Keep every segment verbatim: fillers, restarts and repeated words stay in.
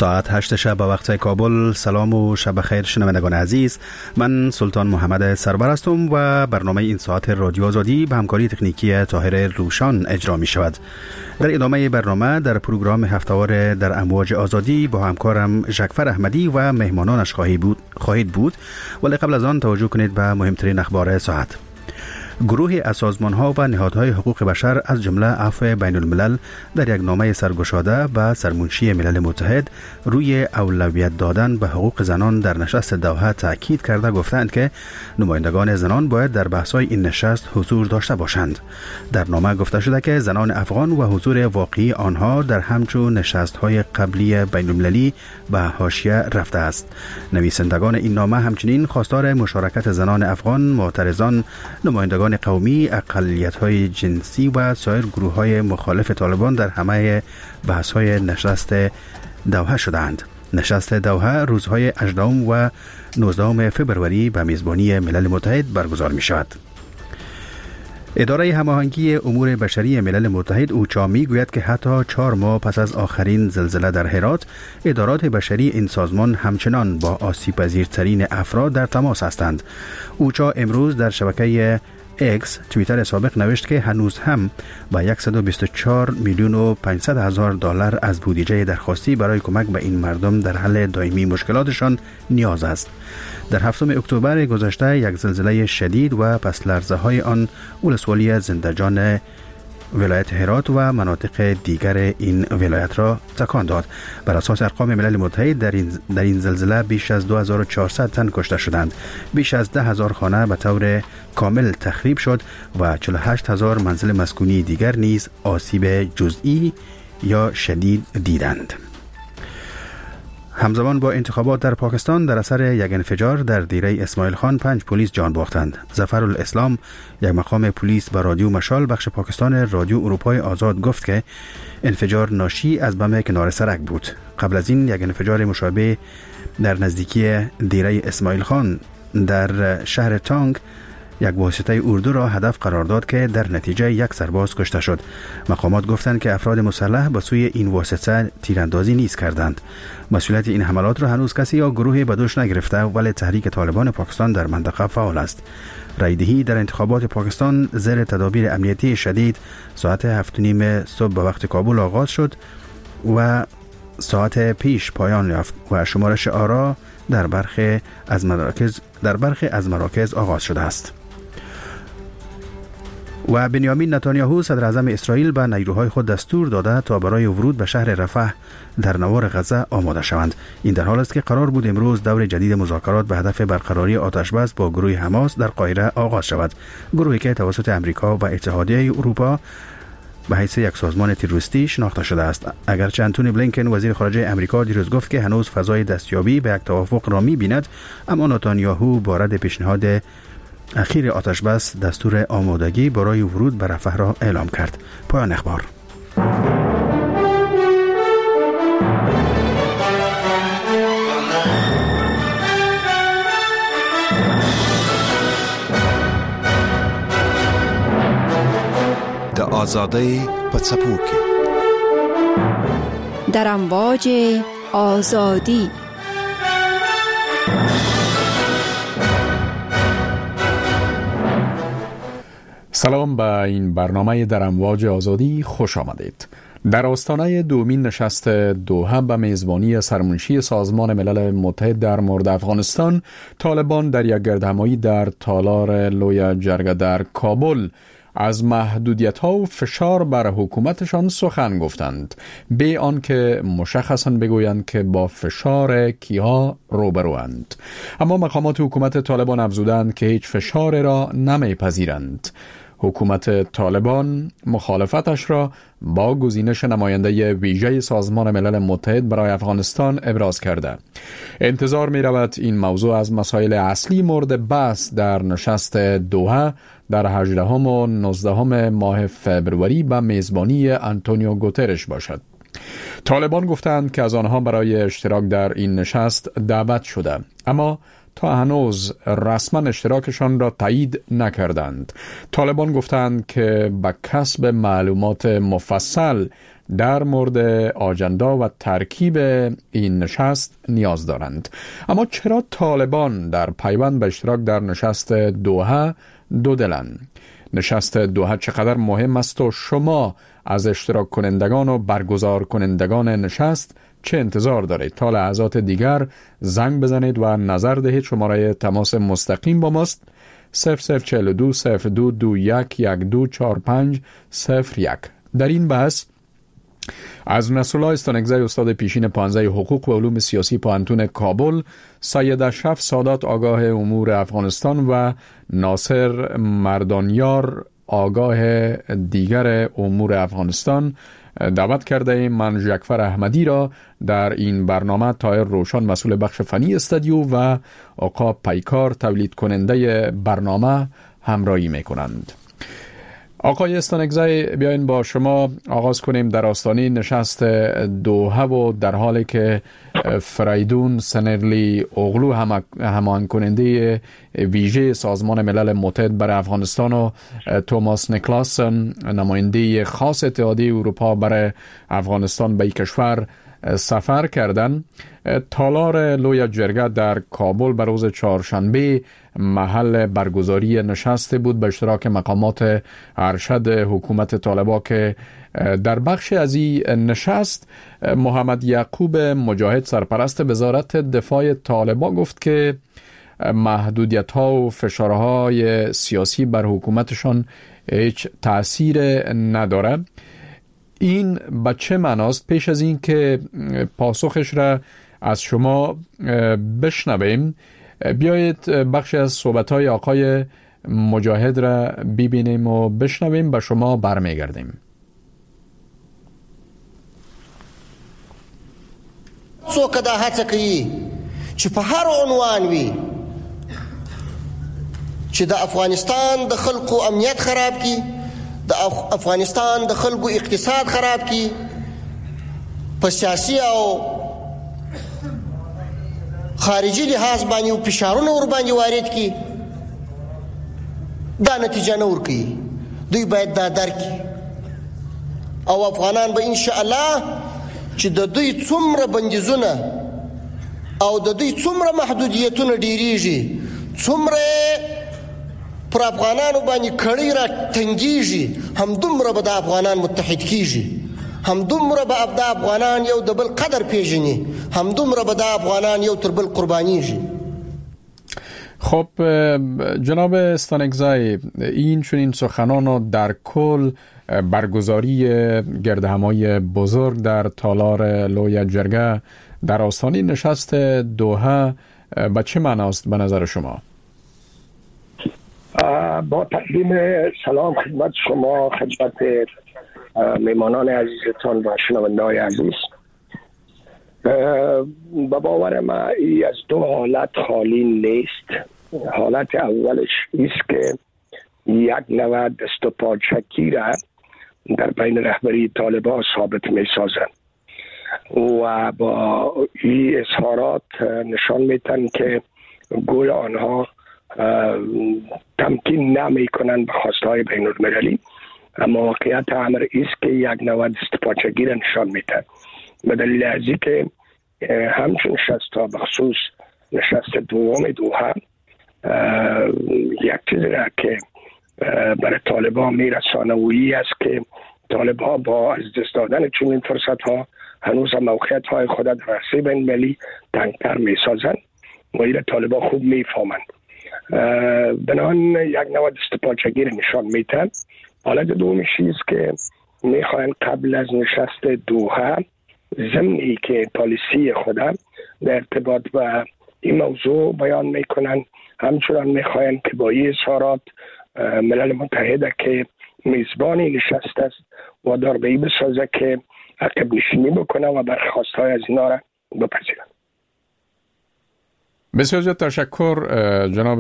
ساعت هشت شب به وقت کابل. سلام و شب خیر شنوندگان عزیز، من سلطان محمد سربر هستم و برنامه این ساعت رادیو آزادی به همکاری تکنیکی طاهر روشان اجرا می شود. در ادامه برنامه در پروگرام هفته‌وار در امواج آزادی با همکارم ژکفر احمدی و مهمانانش خواهی بود خواهید بود ولی قبل از آن توجه کنید به مهمترین اخبار ساعت. گروهی از سازمان‌ها و نهادهای حقوق بشر از جمله عفو بین الملل در یک نامه سرگشاده به سرمنشی ملل متحد روی اولویت دادن به حقوق زنان در نشست دوحه تاکید کرده گفتند که نمایندگان زنان باید در بحث‌های این نشست حضور داشته باشند. در نامه گفته شده که زنان افغان و حضور واقعی آنها در همچون نشست‌های قبلی بین المللی به حاشیه رفته است. نویسندگان این نامه همچنین خواستار مشارکت زنان افغان، معترضان، نمایندگان قومی، اقلیت‌های جنسی و سایر گروه‌های مخالف طالبان در همه بحث‌های نشست دوحه شدند. نشست دوحه روزهای هجدهم و نوزدهم فبروری به میزبانی ملل متحد برگزار می‌شود. اداره هماهنگی امور بشری ملل متحد اوچا میگوید که حتی چهار ماه پس از آخرین زلزله در هرات، ادارات بشری این سازمان همچنان با آسیب‌پذیرترین افراد در تماس هستند. اوچا امروز در شبکه اکس توییتر سابق نوشت که هنوز هم با صد و بیست و چهار میلیون و پانصد هزار دلار از بودجه درخواستی برای کمک به این مردم در حل دائمی مشکلاتشان نیاز است. در هفتم اکتبر گذشته یک زلزله شدید و پس لرزه های آن ولسوالی زندجان ولایت هرات و مناطق دیگر این ولایت را تکان داد. بر اساس ارقام ملل متحد در این در این زلزله بیش از دو هزار و چهارصد تن کشته شدند. بیش از ده هزار خانه به طور کامل تخریب شد و چهل و هشت هزار منزل مسکونی دیگر نیز آسیب جزئی یا شدید دیدند. همزمان با انتخابات در پاکستان در اثر یک انفجار در دیره اسماعیل خان پنج پلیس جان باختند. ظفر الاسلام، یک مقام پلیس به رادیو مشال بخش پاکستان رادیو اروپای آزاد گفت که انفجار ناشی از بم کنار سرک بود. قبل از این یک انفجار مشابه در نزدیکی دیره اسماعیل خان در شهر تانگ یک واسطه اردو را هدف قرار داد که در نتیجه یک سرباز کشته شد. مقامات گفتند که افراد مسلح به سوی این واسطه تیراندازی نیز کردند. مسئولیت این حملات را هنوز کسی یا گروهی به دوش نگرفته ولی تحریک طالبان پاکستان در منطقه فعال است. رایدهی در انتخابات پاکستان زیر تدابیر امنیتی شدید ساعت هفت و نیم صبح به وقت کابل آغاز شد و ساعت پیش پایان یافت و شمارش آرا در برخی از مراکز در برخی از مراکز آغاز شده است. و بنیامین نتانیاهو صدر اعظم اسرائیل به نیروهای خود دستور داده تا برای ورود به شهر رفح در نوار غزه آماده شوند. این در حال است که قرار بود امروز دور جدید مذاکرات به هدف برقراری آتش‌بس با گروه حماس در قاهره آغاز شود. گروهی که توسط امریکا و اتحادیه اروپا به حیث یک سازمان تروریستی شناخته شده است. اگرچه انتونی بلینکن وزیر خارجه امریکا دیروز گفت که هنوز فضای دستیابی به یک توافق را می‌بیند، اما نتانیاهو با رد پیشنهاد اخیر آتش‌بس دستور آمادگی برای ورود به رفح را اعلام کرد. پایان اخبار. د آزادی په څپو کې در امواج آزادی. سلام، به این برنامه در امواج آزادی خوش آمدید. در آستانه دومین نشست دوحه به میزبانی سرمنشی سازمان ملل متحد در مورد افغانستان، طالبان در یک گردهمایی در تالار لوی جرگه در کابل از محدودیت‌ها و فشار بر حکومتشان سخن گفتند، به آن که مشخصاً بگویند که با فشار کیها روبروند. اما مقامات حکومت طالبان افزودند که هیچ فشار را نمیپذیرند. حکومت طالبان مخالفتش را با گزینش نماینده ویژه سازمان ملل متحد برای افغانستان ابراز کرده. انتظار می رود این موضوع از مسائل اصلی مورد بحث در نشست دوحه در هجدهم و نوزدهم ماه فبروری به میزبانی آنتونیو گوترش باشد. طالبان گفتند که از آنها برای اشتراک در این نشست دعوت شده، اما تا هنوز رسما اشتراکشان را تایید نکردند. طالبان گفتند که به کسب معلومات مفصل در مورد آجندا و ترکیب این نشست نیاز دارند. اما چرا طالبان در پیوند به اشتراک در نشست دوحه دو دلند؟ نشست دوحه چقدر مهم است و شما از اشتراک کنندگان و برگزار کنندگان نشست چه انتظار دارید؟ تا لحظات دیگر زنگ بزنید و نظر دهید. شماره تماس مستقیم با ماست صفر صفر چهل دو صفر دو دو یک یک دو چهار پنج صفر یک. در این بحث از نصرالله استانکزی استاد پیشین پانزده حقوق و علوم سیاسی پوهنتون کابل، سید اشرف سادات آگاه امور افغانستان و ناصر مردانیار آگاه دیگر امور افغانستان دعوت کرده ایم من ژکفر احمدی را در این برنامه طاهر روشان مسئول بخش فنی استودیو و آقا پیکار تولید کننده برنامه همراهی میکنند. آقای استانکزی، بیاین با شما آغاز کنیم. در آستانه نشست دوحه و در حالی که فریدون سنرلی اوغلو همان کننده ویژه سازمان ملل متحد برای افغانستان و توماس نیکلاسن نماینده خاص اتحادیه اروپا برای افغانستان به این کشور سفر کردند، تالار لوی جرگه در کابل بر روز چهارشنبه محل برگزاری نشست بود به اشتراک مقامات ارشد حکومت طالبان که در بخش از این نشست محمد یعقوب مجاهد سرپرست وزارت دفاع طالبان گفت که محدودیت ها و فشارهای سیاسی بر حکومتشان هیچ تأثیر نداره. این به چه معناست؟ پیش از این که پاسخش را از شما بشنویم بیایید بخش از صحبت‌های آقای مجاهد را ببینیم و بشنویم، به شما برمیگردیم. څوک دا هڅه کوي چې په هر عنوان وي چې د افغانستان د خلکو امنیت خراب کړي، د افغانستان د خلکو اقتصاد خراب کړي، په سیاسي او خارجي لحاظ باندې او فشارونه ور باندې وارد کړي، دا نتیجه نه ورکوي. دوی باید دا درک کړي او افغانان به ان شاء الله چې د دوی څومره بندیزونه او د دوی څومره محدودیتونه ډیریږي، څومره پر افغانانو باندې کړي را تنګیږي، هم دومره به د افغانان متحد کیږي، هم دومره به د افغانان یو د بل قدر پیژني، هم دومره به د افغانان یو تر بل قربانیږي. خب جناب استانکزی، این چنین سخنان در کل برگزاری گردهمای بزرگ در تالار لوی جرگه در آستانه نشست دوحه به چه معناست به نظر شما؟ با تقدیم سلام خدمت شما، خدمت میمانان عزیزتان و شنونده‌های عزیز، به باور من ای از دو حالت خالی نیست. حالت اولش ایست که یک نوع دست و پاچکی را در بین رهبری طالبان ثابت می سازند و با این اظهارات نشان میتن که گویا آنها تمکین نمی کنند به خواستهای های بین المللی، اما واقعیت امر ایست که یک نوع دست پاچگی را نشان میتن. به دلیل ازی که همچون نشست ها بخصوص نشست دوم دوحه یک چیزی را که برای طالبان میرسانه و ای است که طالبان با از دست دادن چنین فرصت ها هنوز موقعیت های خود در عرصه بین المللی تنگتر میسازند و این طالبان خوب میفهمند. بنابراین یک نوع دست پاچگی را نشان میتن. حالت دومیش است که میخواهند قبل از نشست دوحه ضمنی که پالیسی خودم در ارتباط با این موضوع بیان میکنن، همچنان میخواهند که با این اظهارات ملل متحده که میزبان نشست است و دار به این بسازه که عقب نشینی بکنه و برخواست های از اینا را بپذیرن. بسیار زیاد تشکر جناب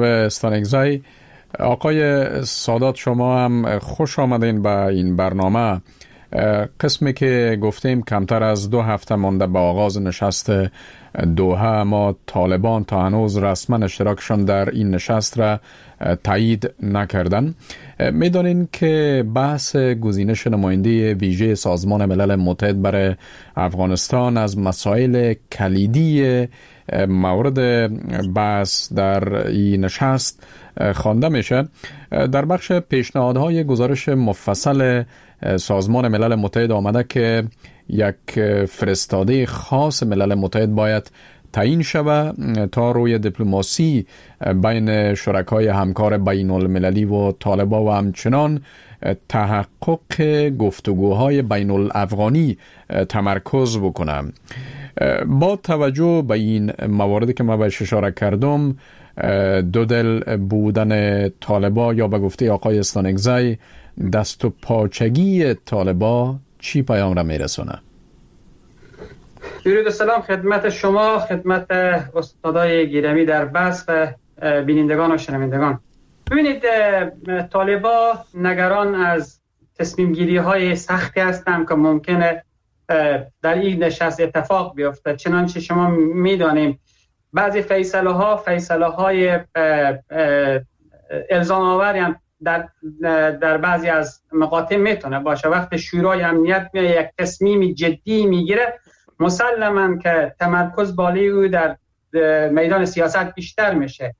استانکزی. آقای سادات، شما هم خوش آمدین به این برنامه. قسمی که گفتیم کمتر از دو هفته مانده به آغاز نشست دوحه، اما طالبان تا هنوز رسما اشتراکشان در این نشست را تایید نکردن. میدانین که بحث گزینش نماینده ویژه سازمان ملل متحد برای افغانستان از مسائل کلیدی مورد بحث در این نشست خوانده میشه. در بخش پیشنهادهای گزارش مفصل سازمان ملل متحد آمده که یک فرستاده خاص ملل متحد باید تعیین شود تا روی دیپلماسی بین شرکای همکار بین المللی و طالبان و همچنان تحقق گفتگوهای بین الافغانی تمرکز بکنم. با توجه به این مواردی که من بهش اشاره کردم، دو دل بودن طالبان یا به گفته آقای استانکزی دست و پاچگی طالبان چی پیام را میرسونه؟ درود و سلام خدمت شما، خدمت استادای گرامی در بحث و بینندگان و شنوندگان. ببینید، طالبان نگران از تصمیم گیری های سختی هستند که ممکنه در این نشست اتفاق بیفته. چنانچه شما میدانیم بعضی فیصله ها فیصله های الزام آوری هم در در بعضی از مقاطع میتونه باشه. وقتی شورای امنیت می یک تصمیم جدی میگیره، مسلماً که تمرکز بالای او در میدان سیاست بیشتر میشه.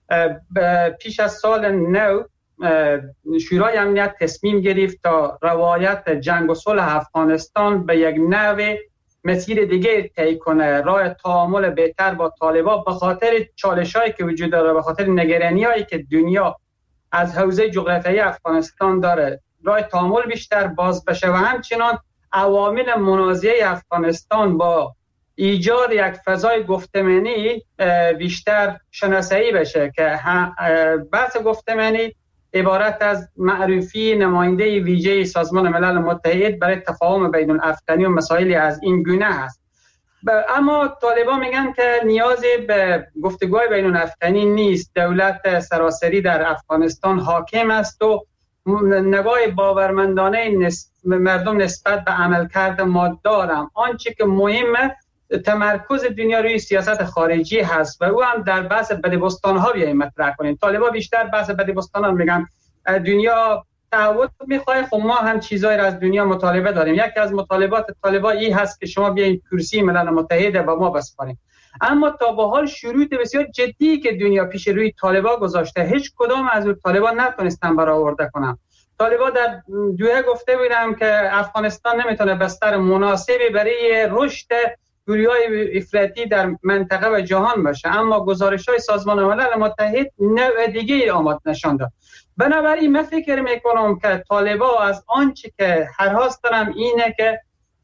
پیش از سال نو شورای امنیت تصمیم گرفت تا روایت جنگ و صلح افغانستان به یک نوع مسیر دیگه طی کنه، راه تعامل بهتر با طالبان، به خاطر چالش‌هایی که وجود داره، به خاطر نگرانی‌هایی که دنیا از حوزه جغرافیایی افغانستان داره، راه تعامل بیشتر باز بشه و همچنان عوامل منازعه افغانستان با ایجاد یک فضای گفتمانی بیشتر شناسایی بشه که بحث گفتمانی عبارت از معرفی نماینده ویژه سازمان ملل متحد برای تفاهم بین الافغانی و مسائلی از این گونه هست. اما طالبان میگن که نیازی به گفتگوهای بین الافغانی نیست، دولت سراسری در افغانستان حاکم است و نگاه باورمندانه نسبت مردم نسبت به عملکرد ما دارم. آنچه که مهمه تمرکز دنیا روی سیاست خارجی هست و او هم در بحث بدبستان ها بیایم مطرح کنیم. طالبان بیشتر بحث بدبستان ها میگن دنیا تعهد میخواه، خب ما هم چیزایی را از دنیا مطالبه داریم. یکی از مطالبات طالبان این هست که شما بیاین کرسی ملل متحد با ما بسپاریم. اما تا به حال شروط بسیار جدی که دنیا پیش روی طالبان گذاشته، هیچ کدام از اون طالبان نتونستن برآورده کنن. طالبان در دوحه گفته بودن که افغانستان نمیتونه بستر مناسبی برای رشد گروه‌های افراطی در منطقه و جهان باشه، اما گزارش‌های سازمان ملل متحد نوع دیگه آمد نشان داد. بنابراین من فکر میکنم که طالبان از آنچه که هرهاست دارم اینه که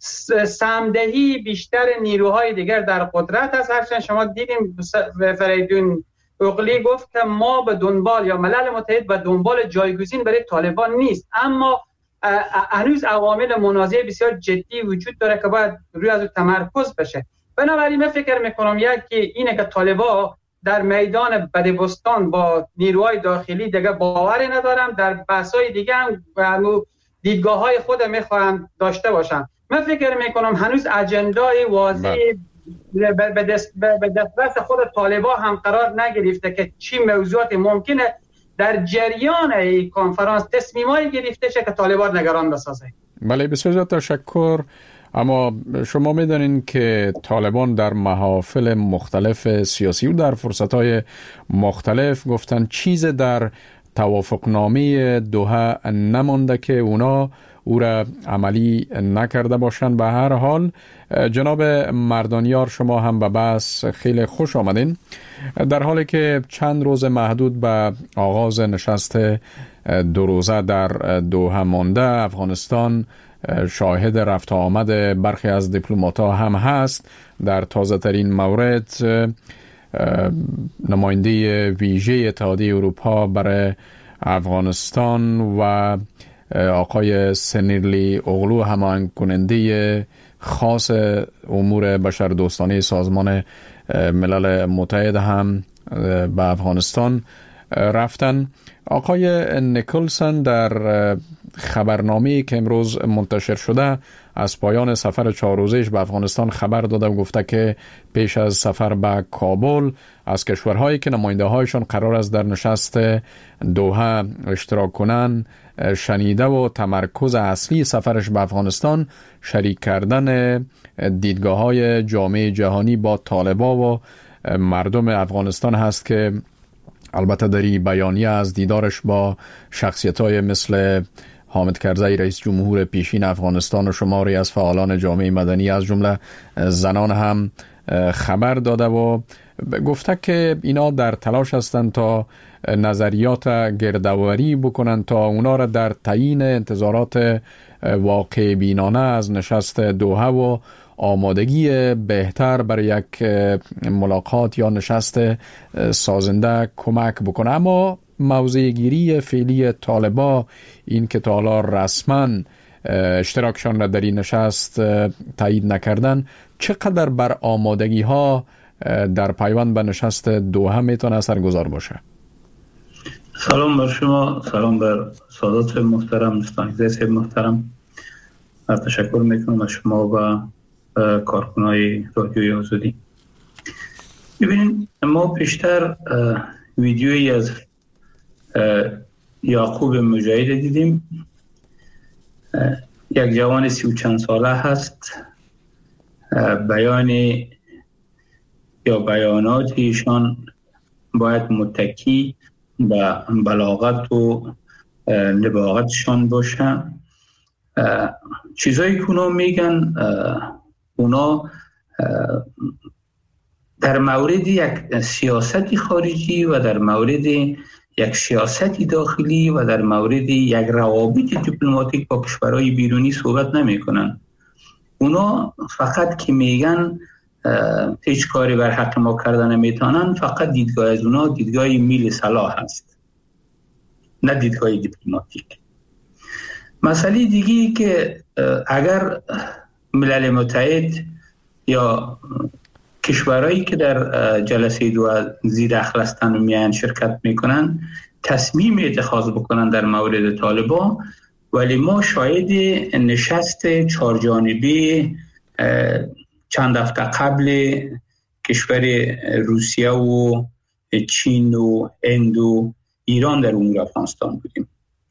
سمدهی بیشتر نیروهای دیگر در قدرت هست. هرچند شما دیدیم فریدون اغلی گفت که ما به دنبال یا ملل متحد به دنبال جایگزین برای طالبان نیست، اما هنوز عوامل منازعه بسیار جدی وجود داره که باید روی از تمرکز بشه. بنابراین من فکر میکنم یکی اینه که طالبان در میدان بدبستان با نیروهای داخلی دیگه باوری ندارم، در بحث‌های دیگه هم دیدگاه‌های خود میخوام داشته باشم. من فکر میکنم هنوز اجندای واضح به دست به دسترس خود طالبان هم قرار نگرفته که چی موضوعات ممکنه در جریان این کنفرانس تصمیمایی گرفته شه که طالبان نگران بسازه. بله، بسیار تشکر. اما شما میدونین که طالبان در محافل مختلف سیاسی و در فرصتهای مختلف گفتن چیز در توافقنامه دوحه نمانده که اونا او را عملی نکرده باشند. به هر حال جناب مردانیار، شما هم به بحث خیلی خوش آمدین. در حالی که چند روز محدود به آغاز نشست دو روزه در دوحه مانده، افغانستان شاهد رفت آمد برخی از دیپلمات‌ها هم هست. در تازه ترین مورد نماینده ویژه اتحادیه اروپا برای افغانستان و آقای سنیرلی اغلو، هماهنگ کننده خاص امور بشردوستانه سازمان ملل متحد، هم به افغانستان رفتن. آقای نیکلسون در خبرنامه‌ای که امروز منتشر شده از پایان سفر چهار روزه‌اش به افغانستان خبر داده و گفته که پیش از سفر به کابل از کشورهایی که نماینده‌هایشان قرار است در نشست دوحه اشتراک کنند شنیده و تمرکز اصلی سفرش به افغانستان شریک کردن دیدگاه‌های جامعه جهانی با طالبان و مردم افغانستان هست که البته در این بیانیه از دیدارش با شخصیت‌های مثل حامد کرزی رئیس جمهور پیشین افغانستان و شماری از فعالان جامعه مدنی از جمله زنان هم خبر داده و گفته که اینا در تلاش هستند تا نظریات گردآوری بکنند تا اونا را در تعیین انتظارات واقع بینانه از نشست دوحه و آمادگی بهتر برای یک ملاقات یا نشست سازنده کمک بکنه. اما موضع گیری فعلی طالبا این که تا حالا رسما اشتراکشان را در این نشست تایید نکردن چقدر بر آمادگی ها در پیوند به نشست دوحه میتونه اثرگذار باشه؟ سلام بر شما، سلام بر سادات محترم، مستانیزه محترم. تشکر میکنم از شما و کارکنای رادیوی آزادی. ببینید ما پیشتر ویدیویی از یعقوب مجاهد دیدیم، یک جوان سی و چند ساله هست. بیان یا بیانات ایشان باید متکی به بلاغت و لباقتشان باشه. چیزایی که اونا میگن اونا در مورد یک سیاست خارجی و در مورد یک سیاست داخلی و در مورد یک روابط دیپلماتیک با کشورهای بیرونی صحبت نمی کنن. اونا فقط که میگن هیچ کاری بر حق ما کردن نمیتونن، فقط دیدگاه از اونا دیدگاه میل صلاح هست، نه دیدگاه دیپلماتیک. مسئله دیگی که اگر ملل متحد یا کشورهایی که در جلسه دو زیر اخل هستند و میان شرکت میکنن تصمیم اتخاذ بکنن در مورد طالبان، ولی ما شاید نشست چهارجانبه چند هفته قبل کشور روسیه و چین و هند و ایران در امور افغانستان بودیم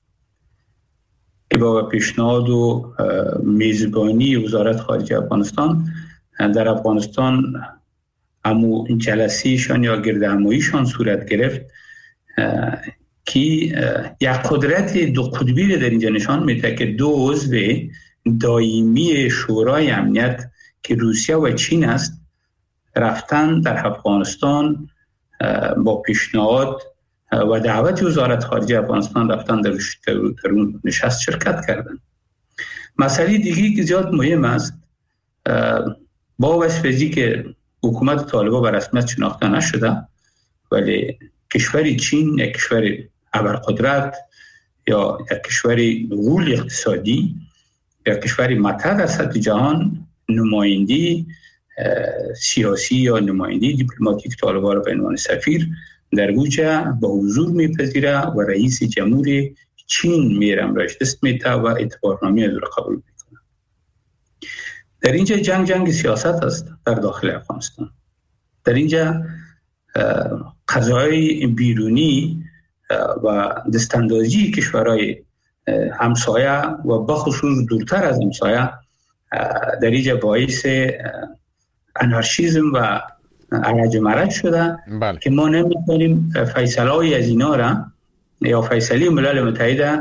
که با پیشنهاد و میزبانی وزارت خارجه افغانستان در افغانستان همو جلسیشان یا گردهماییشان صورت گرفت که یک قدرت دو قطبی در اینجا نشان میده که دو عضو دائمی شورای امنیت که روسیه و چین است رفتن در افغانستان با پیشنهاد و دعوت وزارت خارجه افغانستان رفتن در اون نشست شرکت کردن. مسئله دیگری که زیاد مهم است، با وجه که حکومت طالبان به رسمیت شناخته نشده ولی کشور چین یک کشور ابرقدرت یا یک کشور غول اقتصادی یا کشور مطرح در سطح جهان نمایندی سیاسی یا نمایندی دیپلماتیک طالبان را به عنوان سفیر در گوچه به حضور میپذیره و رئیس جمهور چین میرم رایش دست میته و اعتبارنامه از را قبول میکنه. در اینجا جنگ جنگ سیاست است در داخل افغانستان. در اینجا قضایای بیرونی و دستاندازی کشورهای همسایه و بخصوص دورتر از همسایه در اینجا باعث انارشیزم و عرج مرج شده. بله. که ما نمیتونیم فیصله های از اینا را یا فیصله ملل متحد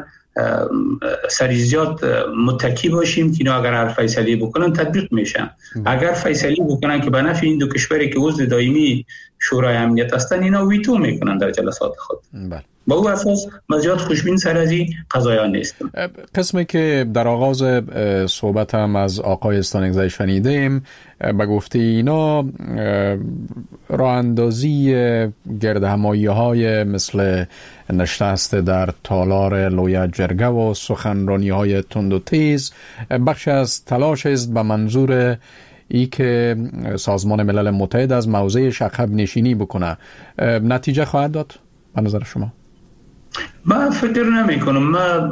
سریزیات متکی باشیم که اینا اگر هر فیصله بکنن تطبیق میشن. اگر فیصله بکنن که به نفع این دو کشوری که عضو دائمی شورای امنیت هستن اینا ویتو میکنن در جلسات خود. بله. با او اساس مزیاد خوشبین سر از این قضایا نیستم. قسمی که در آغاز صحبت هم از آقای استانگزی شنیدیم به گفته اینا راه اندازی گردهمایی های مثل نشست در تالار لوی جرگه و سخنرانی های تند و تیز بخش از تلاش است به منظور ای که سازمان ملل متحد از موضع عقب نشینی بکنه. نتیجه خواهد داد به نظر شما؟ من فکر نمی کنم. من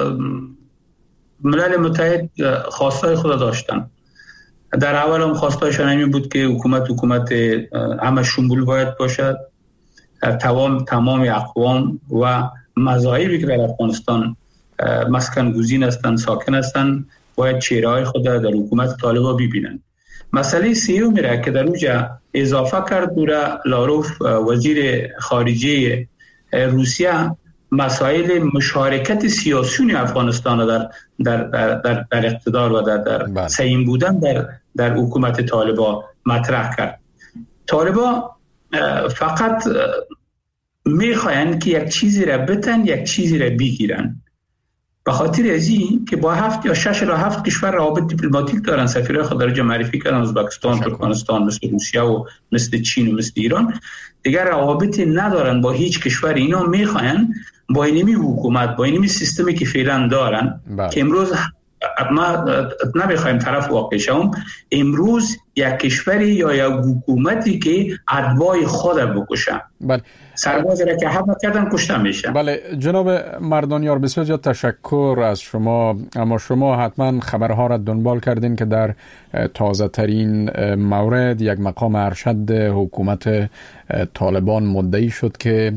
ملل متحد خواستای خود داشتن. در اول هم خواستایشان این بود که حکومت حکومت همه شمول باید باشد، تمام تمام اقوام و مذاهبی که در افغانستان مسکن گزین هستند، ساکن هستند، باید چهره‌های خود در حکومت طالبان ببینند. مسئله سیوم میره که در اونجا اضافه کرد دورا لاروف وزیر خارجه روسیه مسائل مشارکت سیاسی افغانستان در در در در, در اقتدار و در در سیم بودن در در حکومت طالبان مطرح کرد. طالبان فقط میخواین که یک چیزی را بتن، یک چیزی را بگیرن. به خاطر از این که با هفت یا شش را هفت کشور روابط دیپلماتیک دارن، سفیرای خود را معرفی کردن، ازبکستان، ترکمنستان، مثل روسیه و مثل چین و مثل ایران، دیگر روابط ندارن با هیچ کشور. اینا میخواین با اینمی حکومت، با اینمی سیستمی که فعلا دارن بله. که امروز ما نمیخوایم طرف واقع شوم، امروز یک کشوری یا یک حکومتی که ادوای خود بکشن. بله. سرباز را که حمله کردن کشته میشه. بله جناب مردانیار، بسیار زیاد تشکر از شما. اما شما حتما خبرها را دنبال کردین که در تازه ترین مورد یک مقام ارشد حکومت طالبان مدعی شد که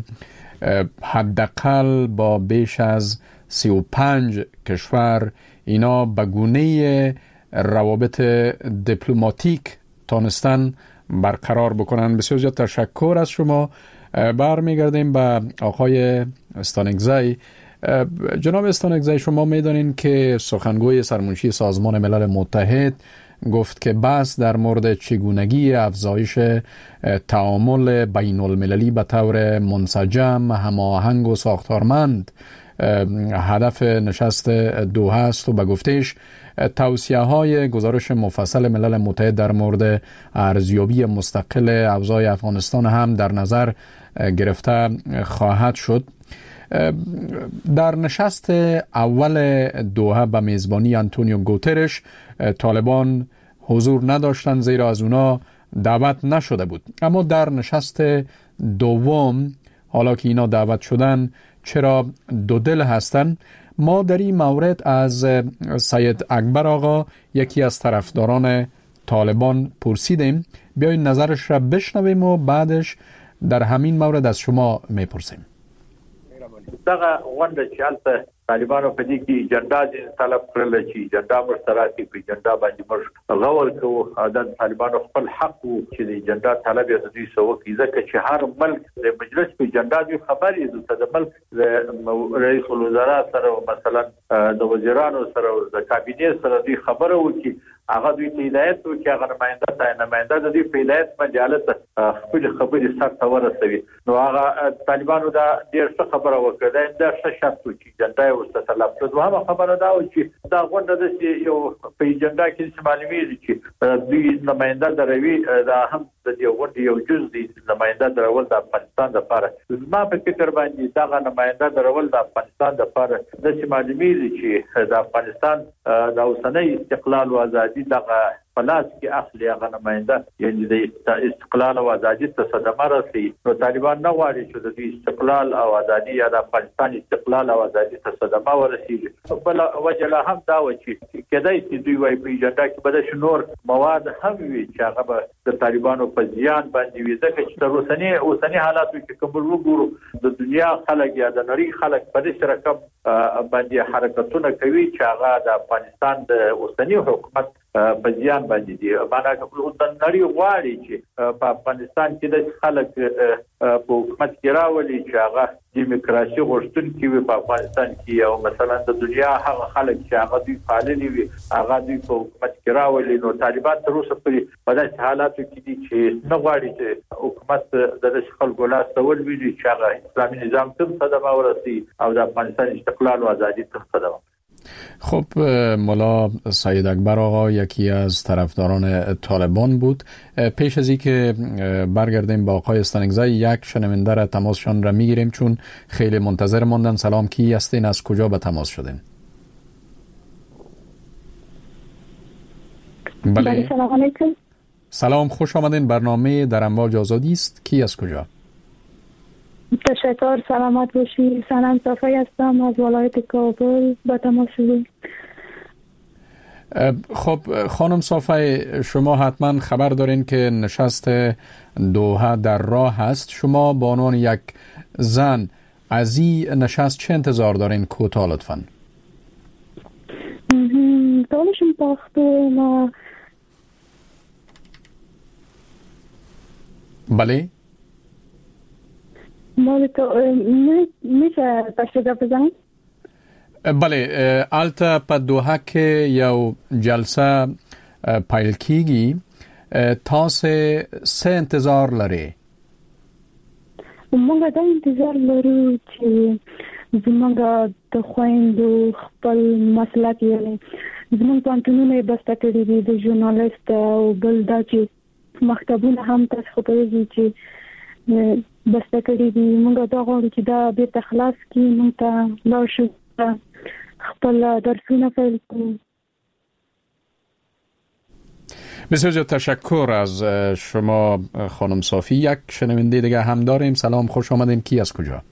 حداقل با بیش از سی و پنج کشور اینا به گونه روابط دیپلماتیک تانستن برقرار بکنن. بسیار زیاد تشکر از شما. برمیگردیم به آقای استانکزی. جناب استانکزی، شما میدانین که سخنگوی سرمنشی سازمان ملل متحد گفت که بحث در مورد چگونگی افزایش تعامل بین المللی به طور منسجم، هماهنگ و ساختارمند هدف نشست دوحه است و به گفتش توصیه های گزارش مفصل ملل متحد در مورد ارزیابی مستقل اوضاع افغانستان هم در نظر گرفته خواهد شد. در نشست اول دوحه به میزبانی آنتونیو گوترش طالبان حضور نداشتند زیرا از اونا دعوت نشده بود. اما در نشست دوم حالا که اینا دعوت شدن چرا دو دل هستن؟ ما در این مورد از سید اکبر آقا یکی از طرفداران طالبان پرسیدیم. بیایید نظرش را بشنویم و بعدش در همین مورد از شما میپرسیم. دغه غونډه چې هلته طالبانو په دې کې اجنډا طلب کړل چې اجنډا مشترکي په اجنډا باندې موږ غور کوو. د طالبانو خپل حق وو چې د اجنډا طلب یې د دوی سوه کې، ځکه چې هر ملک د مجلس په اجنډا دوی خبرې د ملک د رئیس الوزرا سره مثلا د وزیرانو سره د کابینې سره دوی خبره وکړي، هغه دوی ته هدایت وکړي، هغه نماینده ته نماینده د دوی په هدایت باندې حالت خپل خبرې سر ته ورسوي. نو هغه طالبانو دا ډېر څه خبره وکړه، دا ښه شرط و چې اجنډا یې ورته طلب کړه. دوهمه خبره دا و چې دا غونډه داسې یو په اجنډا کې داسې معلومېږي چې دوی نماینده دروي، دا هم د دې غونډې یو جز دی. نماینده درول د افغانستان لپاره، زما په فکر باندې دغه نماینده درول د افغانستان لپاره داسې معلومېږي چې د افغانستان د اوسنۍ استقلال او ازادي دغه پلاس کې اصلي هغه نماینده یعنی د استقلال او ازادي ته صدمه رسي. نو طالبان نه غواړي چې د استقلال او ازادي یا د افغانستان استقلال او ازادي ته صدمه ورسیږي. بل وجه لا هم دا و چې کدی چې دوی وايي په اجنډا کې بده شنور مواد هم وي چې هغه به د طالبانو په زیان باندې وي، ځکه چې د اوسنۍ اوسنۍ حالاتو کې کوم وګورو د دنیا خلک یا د نړۍ خلک په دې رقم باندې حرکتونه کوي چې هغه د افغانستان د اوسنۍ حکومت په ځان باندې دي. معنا کوم د نړۍ غواړي چې په افغانستان کې د خلک په حکومت کې راولي چې هغه دیموکراسي غوښتونکي وي په افغانستان کې، او مثلا د دنیا هغه خلک چې هغه دوی فعالي وي هغه دوی په حکومت کې راولي. نو طالبان تر اوسه پورې په داسې حالاتو کې دي چې نه غواړي چې حکومت د دې خلکو لاس ته ولوېږي چې هغه اسلامي نظام ته صدمه ورسي او د افغانستان استقلال او ازادي ته صدمه. خب مولا سید اکبر آقا یکی از طرفداران طالبان بود. پیش از این که برگردیم با آقای استانکزی یک شنونده را تماسشان را میگیریم چون خیلی منتظر ماندن. سلام، کی هستین؟ از کجا به تماس شدین؟ بله سلام علیکم. سلام، خوش آمدین. برنامه در امواج آزادی است. کی از کجا؟ تشکر، سلامت باشی. سنم صافی هستم از ولایت کابل با تماس بود. خب خانم صافی، شما حتما خبر دارین که نشست دوحه در راه هست. شما به عنوان یک زن از این نشست چه انتظار دارین؟ کوتاه لطفاً. دانشم باخته ما. بله مال تو میشه تشریف بزنم؟ بله، البته په دوحه کې یو جلسه پیل کیږي. تاسو څه انتظار لرئ؟ موږ دا انتظار لرو چې زموږ د خویندو خپل مسلک یې زموږ پوهنتونونه بسته کړي دي د ژورنالیست او بل دا چې مکتبونه هم تاسو خو پوهیږئ چې بسته کړي دي. موږ دا غواړو چې دا بیرته خلاص کړي، موږ ته لاړ شو خپل درسونه پیل کړو. بسیار زیاد تشکر از شما خانم صافی. یک شنونده دیگه هم داریم. سلام، خوش آمدین. کی از کجا؟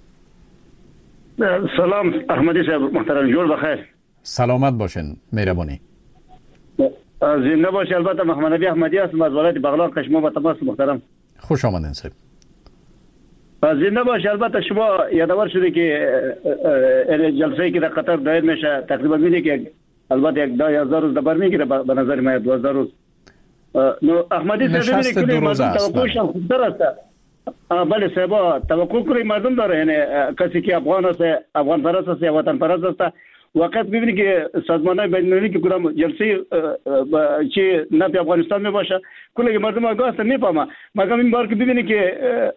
سلام، احمدی صاحب محترم، جور بخیر. سلامت باشین، مهربانی. زنده باشی. البته محمد نبی احمدی هستم از ولایت بغلان کشمو با تماس محترم. خوش آمدین صاحب. زنده باشی. البته شما یادآور شده که جلسه‌ای که در قطر دایر میشه تقریبا میده که البته یک ده هزار روز دبر میگیره، به نظر من دوازده روز. نو احمدی صاحب میگه که مردم توقعشان خوبتر است. بله صاحب، توقع کنید مردم داره، یعنی کسی که افغان است، افغان پرست است یا وطن پرست است، وقت میبینی که سازمان‌های بین‌المللی که کدام جلسه چه نفت افغانستان می باشه کلی مردم آگاه هستن میفهمه. مگر این بار که ببینی که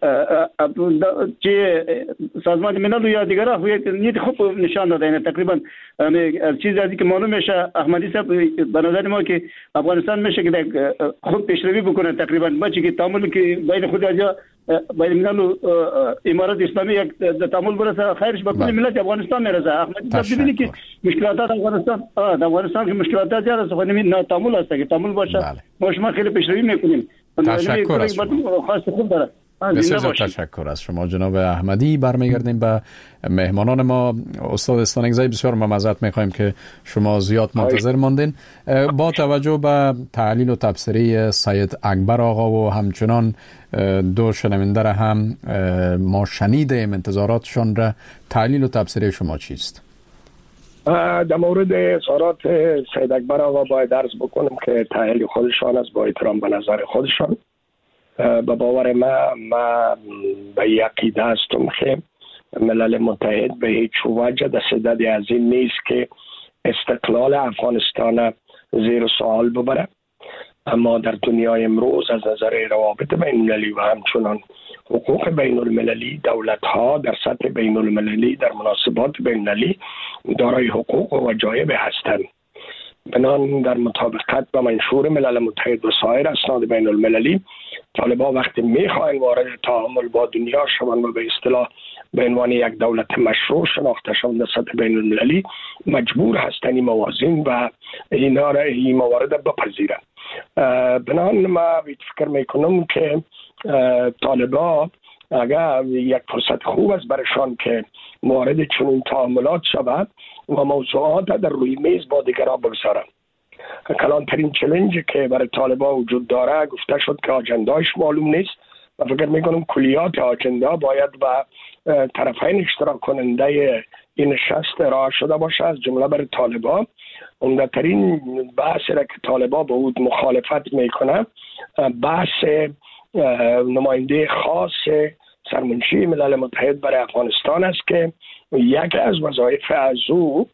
چه سازمان ملل یا دیگرها نیت خوب نشان داده، یعنی تقریبا چیزی از که معلوم میشه احمدی صاحب به نظر ما که افغانستان میشه که خود پیشروی بکنه. تقریبا بچه که تعامل که بین خود از بین ملل و امارات اسلامی یک تعامل برسه، خیرش به کل ملت افغانستان میرسه. احمدی صاحب ببینی که مشکلات افغانستان آه در افغانستان که مشکلات زیاد است، خب نمی تعامل است که تعامل باشه. ما شما خیلی پیشروی میکنیم. تشکر از شما. خاص خوب داره. بسیار تشکر از شما جناب احمدی. برمیگردیم به مهمانان ما. استاد استانگزی، بسیار معذرت میخوایم که شما زیاد منتظر ماندین. با توجه به تحلیل و تبصره سید اکبر آقا و همچنان دو شنونده را هم ما شنیدیم، انتظاراتشان را، تحلیل و تبصره شما چیست؟ در مورد اظهارات سید اکبر آقا باید عرض بکنم که تحلیل خودشان است، با احترام به نظر خودشان. به باور ما ما به عقیده هستم که ملل متحد به هیچ وجه در صدد از این نیست که استقلال افغانستان زیر سوال ببره. اما در دنیای امروز از نظر روابط بین المللی و همچنان حقوق بین المللی، دولت ها در سطح بین المللی در مناسبات بین المللی دارای حقوق و وجایب هستند. بنان در مطابقت با منشور ملل متحد و سایر اسناد بین المللی، طالبان وقتی میخواهند وارد تعامل با دنیا شوند و به اصطلاح به عنوان یک دولت مشروع شناخته شوند در سطح بین المللی، مجبور هستند این موازین و اینا را این موارد بپذیرند. بنان ما فکر میکنم که طالبان اگر یک فرصت خوب است برشان که وارد چنین تعاملات شود و موضوعات در روی میز با دیگران بگذارند. کلانترین چالنجی که برای طالبان وجود داره گفته شد که آجندهایش معلوم نیست و فکر میکنم کلیات آجنده باید با طرفین اشتراک کننده این نشست ارائه شده باشه. از جمله برای طالبان عمده‌ترین بحثی را که طالبان به او مخالفت میکنه بحث نماینده خاص سرمنشی ملل متحد برای افغانستان است که یکی از وظایف از او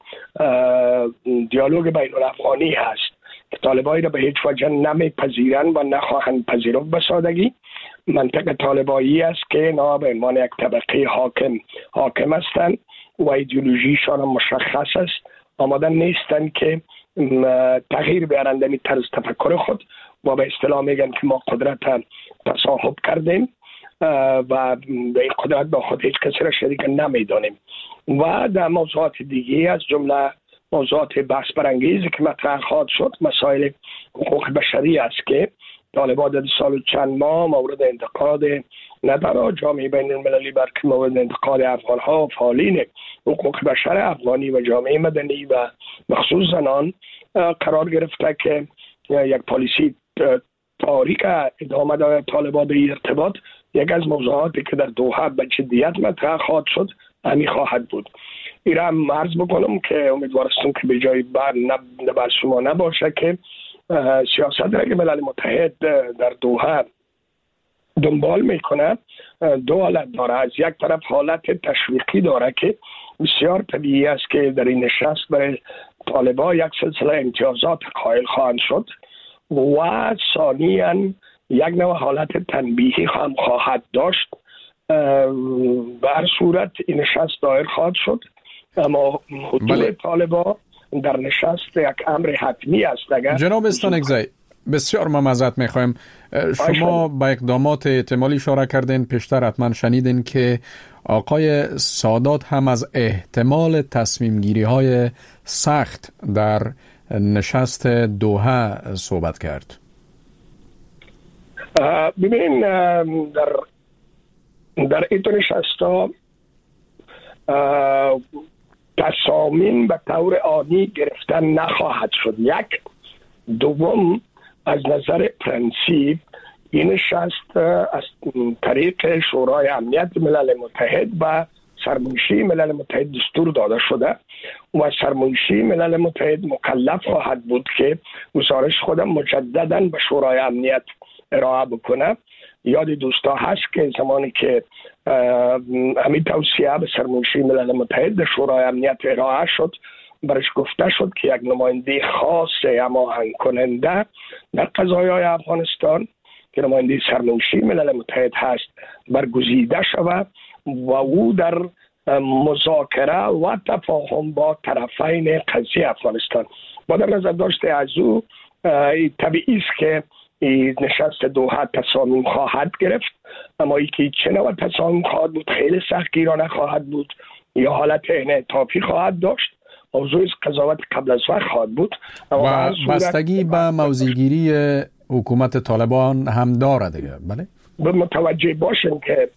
دیالوگ بین الافغانی هست که طالبانی را به هیچ وجه نمیپذیرند و نخواهند پذیرفت به سادگی. منطقه طالبانی است که اینا به عنوان یک طبقه حاکم حاکم هستند و ایدئولوژیشان مشخص است، آماده نیستند که تغییر بیارند در طرز تفکر خود و به اصطلاح میگن که ما قدرت تصاحب کردیم و به این قدرت با خود هیچ کسی را شریک نمیدانیم. و در موضوعات دیگه از جمله موضوعات بحث برانگیزی که مطرح خواهد شد مسائل حقوق بشری است که طالبان در سال چند ماه مورد انتقاد نه تنها جامعه بین المللی بلکه مورد انتقاد افغان ها و فعالین حقوق بشر افغانی و جامعه مدنی و مخصوص زنان قرار گرفته که یک پالیسی تاریک ادامه دادن طالبان در ارتباط یک از موضوعاتی که در دوحه به جدیت مطرح خواهد شد همین خواهد بود. این را هم عرض بکنم که امیدوارستم که به جای بر نباید شما نباشه که سیاست را که ملل متحد در دوحه دنبال میکنه دو حالت داره. از یک طرف حالت تشویقی داره که بسیار طبیعی است که در این نشست برای طالبان یک سلسله امتیازات قائل خواهند شد و ثانیاً یک نوع حالت تنبیهی هم خواهد داشت. به هر صورت این نشست دایر خواهد شد، اما حضور بله. طالبان در نشست یک امر حتمی است. اگر جناب استانکزی بسیار ما معذرت میخوایم، شما با اقدامات احتمالی اشاره کردین، پیشتر حتما شنیدین که آقای سادات هم از احتمال تصمیم گیری های سخت در نشست دوحه صحبت کرد. ببین در در این نشست ها تصامیم به طور آنی گرفتن نخواهد شد. یک دوم از نظر پرنسیپ این نشست از طریق شورای امنیت ملل متحد و سرمنشی ملل متحد دستور داده شده و سرمنشی ملل متحد مکلف خواهد بود که گزارش خودم مجددا به شورای امنیت ارائه بکنه. یاد دوستا هست که زمانی که همین توصیه به سرمنشی ملل متحد در شورای امنیت ارائه شد، برش گفته شد که یک نماینده خاص هماهنگ کننده در قضایای افغانستان که نماینده سرمنشی ملل متحد هست برگزیده شود و او در مذاکره و تفاهم با طرفین قضیه افغانستان با در نظر داشته از او طبیعی است که نشست دوحه تصامیم خواهد گرفت، اما ای که چه نوع تصامیم خواهد بود، خیلی سختگیرانه خواهد بود یا حالت انعطافی خواهد داشت، موضوع قضاوت قبل از وقت خواهد بود و بستگی به موضع‌گیری حکومت طالبان هم داره دیگه. بله متوجه باشیم که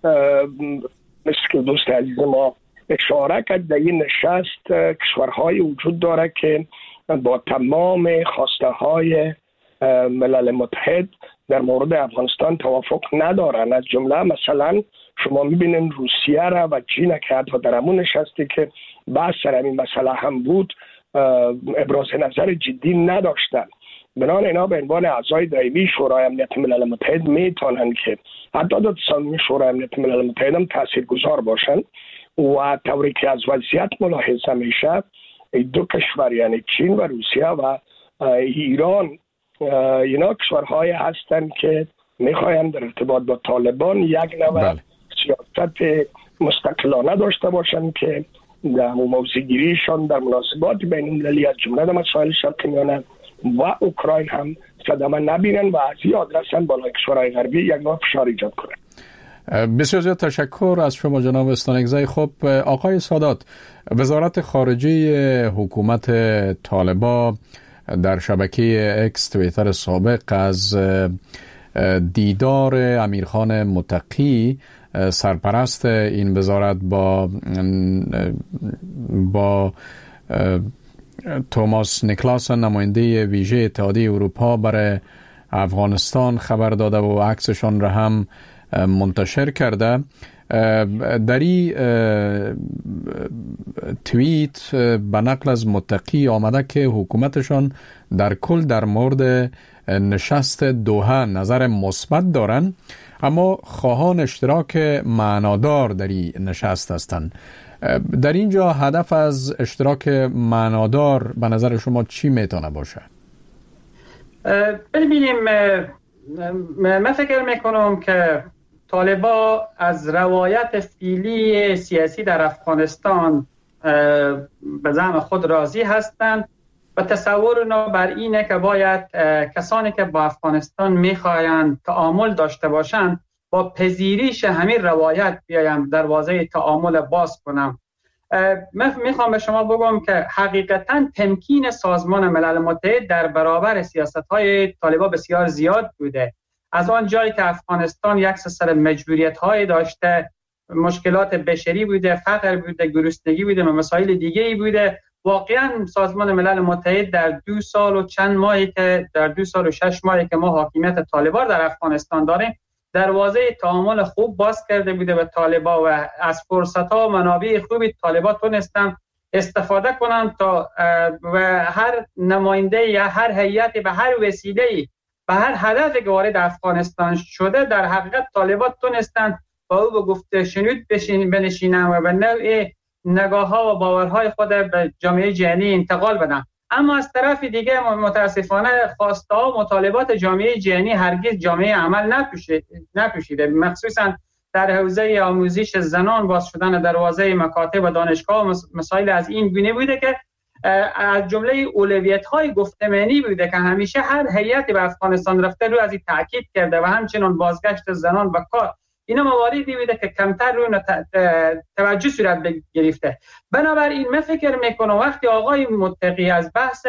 مثل که دوست عزیز ما اشاره کرد در این نشست کشورهای وجود داره که با تمام خواسته های ملل متحد در مورد افغانستان توافق ندارن. از جمله مثلا شما میبینین روسیه را و چین که حتی در همون نشستی که بحث سر همین مسئله هم بود ابراز نظر جدی نداشتن. بنابراین اینا به عنوان اعضای دائمی شورای امنیت ملل متحد میتونن که حتی در تصامیم شورای امنیت ملل متحد هم تاثیرگذار باشن و طوری که از وضعیت ملاحظه میشه دو کشور یعنی چین و روسیه و ایران اینا کشورهای هستند که میخواین در ارتباط با طالبان یک نوع بله. سیاست مستقلانه داشته باشند که در موضع‌گیریشان در مناسبات بین المللی از جمله مسائل شرق میانه و اوکراین هم صدمه نبینن و از این آدرسن بالای کشورهای غربی یک نوع فشار ایجاد کنن. بسیار زیاد تشکر از شما جناب استانکزی. خب آقای سادات، وزارت خارجه حکومت طالبان در شبکه اکس توییتر سابق از دیدار امیرخان متقی سرپرست این وزارت با با توماس نیکلاسن نماینده ویژه اتحادیه اروپا برای افغانستان خبر داده و عکسشان را هم منتشر کرده. در این توییت به نقل از متقی آمده که حکومتشان در کل در مورد نشست دوحه نظر مثبت دارند، اما خواهان اشتراک معنادار در این نشست هستند. در اینجا هدف از اشتراک معنادار به نظر شما چی میتونه باشه؟ ببینیم، من فکر میکنم که طالبان از روایت فعلی سیاسی در افغانستان به زعم خود راضی هستند و تصور اونا بر اینه که باید کسانی که با افغانستان میخواین تعامل داشته باشند با پذیریش همین روایت بیایم دروازه تعامل باز کنم. من میخوام به شما بگم که حقیقتا تمکین سازمان ملل متحد در برابر سیاست‌های طالبان بسیار زیاد بوده. از آن جایی که افغانستان یک سلسله مجبوریت های داشته، مشکلات بشری بوده، فقر بوده، گرسنگی بوده و مسائل دیگه ای بوده، واقعا سازمان ملل متحد در دو سال و چند ماهی که در دو سال و شش ماهی که ما حاکمیت طالبان در افغانستان داریم، دروازه تعامل خوب باز کرده بوده به طالبان و از فرصت ها و منابع خوبی طالبان تونستن استفاده کنن تا و هر نماینده یا هر هیئتی به هر وسیله به هر هدفی که وارد افغانستان شده در حقیقت طالبان تونستن با او به گفته شنود بنشینن و به نوع نگاه ها و باورهای خود به جامعه جهانی انتقال بدن. اما از طرف دیگه متاسفانه خواسته ها و مطالبات جامعه جهانی هرگز جامعه عمل نپوشیده، مخصوصا در حوزه آموزش زنان، باز شدن دروازه مکاتب و دانشگاه و مسائل از این گونه بوده که از جمله اولویت های گفتمانی بوده که همیشه هر هیئتی به افغانستان رفته رو از این تاکید کرده و همچنین بازگشت زنان و کار. اینا مواردی بوده که کمتر روی توجه صورت گرفته. بنابراین من فکر میکنم وقتی آقای متقی از بحث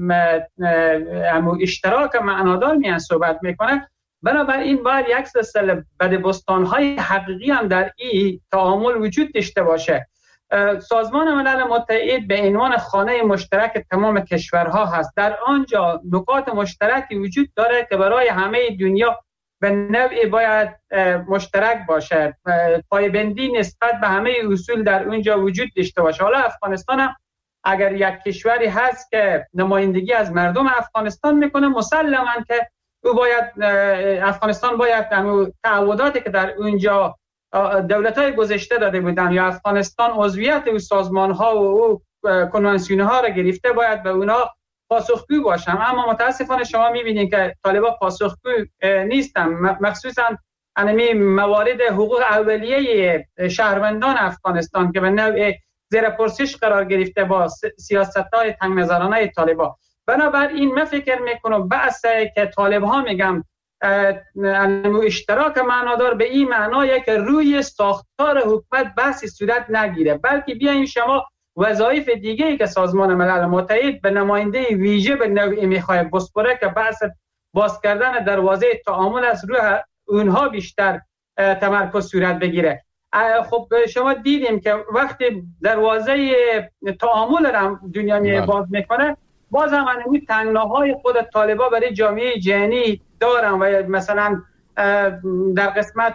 اشتراک معنادار میان صحبت میکنه، بنابراین باید یک سلسله بدبستان‌های حقیقی هم در این تعامل وجود داشته باشه. سازمان ملل متحد به عنوان خانه مشترک تمام کشورها هست. در آنجا نکات مشترکی وجود داره که برای همه دنیا به نوعی باید مشترک باشه، پایبندی نسبت به همه اصول در اونجا وجود داشته باشه. حالا افغانستان هم اگر یک کشوری هست که نمایندگی از مردم افغانستان میکنه، مسلماً که او باید افغانستان باید تعهداتی که در اونجا دولت‌های گذشته داده بودن یا افغانستان عضویت او سازمان‌ها و او کنوانسیون‌ها را گرفته باید به اونا پاسخگو باشن. اما متاسفانه شما می‌بینید که طالبان پاسخگو نیستن، مخصوصا انمی موارد حقوق اولیه شهروندان افغانستان که به نوع زیر پرسش قرار گرفته با سیاست‌های تنگ نظرانه طالبان. بنابراین من فکر میکنم بحث که طالب ها میگم اشتراک معنادار به این معنایه که روی ساختار حکومت بحثی صورت نگیره، بلکه بیاین شما وظایف دیگه‌ای که سازمان ملل متحد به نماینده ویژه به نوعی میخواد بسپره که بحث باز کردن دروازه تعامل از روی اونها بیشتر تمرکز صورت بگیره. خب شما دیدیم که وقتی دروازه تعامل را دنیا می باز میکنه، باز هم انمی تنگناهای خود طالبا برای جامعه جهانی دارن و مثلا در قسمت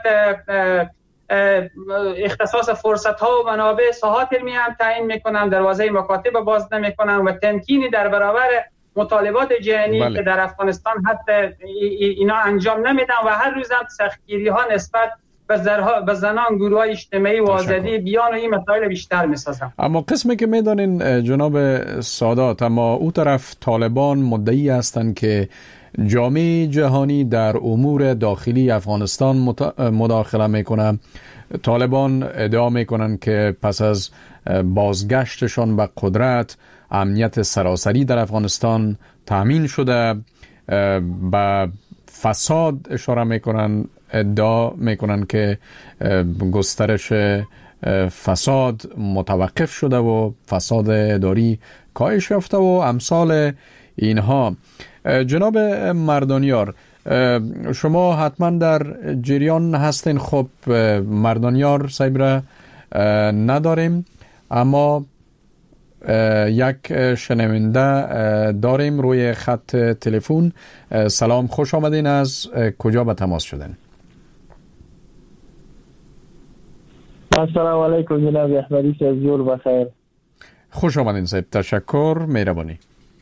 اختصاص فرصت ها و منابع ساحات علمی هم تعیین میکنن، دروازه مکاتب باز نمیکنن و تمکینی در برابر مطالبات جهانی بله. که در افغانستان حتی اینا انجام نمیدن و هر روز هم سختگیری ها نسبت به زنان، گروه های اجتماعی و آزادی بیان و این مسائل بیشتر میسازم. اما قسمی که میدانین جناب سادات، اما او طرف طالبان مدعی هستند که جامعه جهانی در امور داخلی افغانستان مداخله میکنه. طالبان ادعا میکنن که پس از بازگشتشان به قدرت امنیت سراسری در افغانستان تامین شده، به فساد اشاره میکنن، ادعا میکنن که گسترش فساد متوقف شده و فساد اداری کاهش یافته و امثال اینها. جناب مردانیار، شما حتما در جریان هستین. خب مردانیار صاحب را نداریم، اما یک شنونده داریم روی خط تلفن. سلام، خوش آمدین. از کجا به تماس شدین؟ السلام علیکم جناب احمدی صاحب، جور بخیر. خوش آمدین صاحب، تشکر، مهربانی.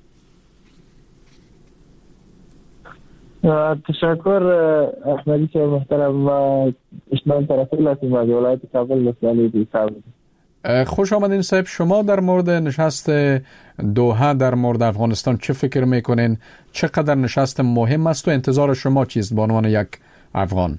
تشکر احمدی صاحب محترم. ما اشتان طرفی هستیم از ولایت کابل مسئله دیسا. خوش آمدین صاحب. شما در مورد نشست دوحه در مورد افغانستان چه فکر میکنین؟ چقدر نشست مهم است و انتظار شما چیست به عنوان یک افغان؟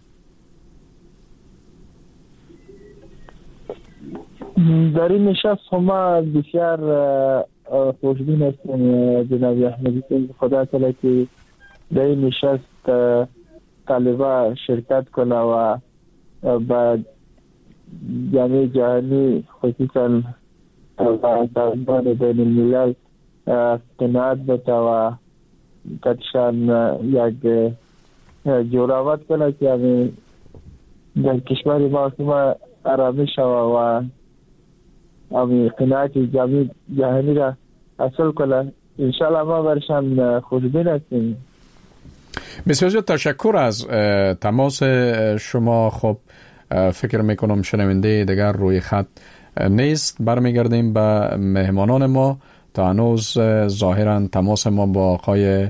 در این نشست ما بسیار خوشبین هستیم جناب احمدی صاحب. خدا تعالی که در این نشست طالبا شرکت کنه و با جامعه جهانی خصوصا طالبان بین الملل قناعت بده و کتشان یک جوراوت کنه که همین در کشور ما که آرامش و همین قناعت جامعه جهانی را حاصل کنه. انشالله ما برشان خوشبین هستیم. بسیار زیاد تشکر از تماس شما. خب فکر میکنم شنونده دیگر روی خط نیست. برمیگردیم به مهمانان ما. تا هنوز ظاهرا تماس ما با آقای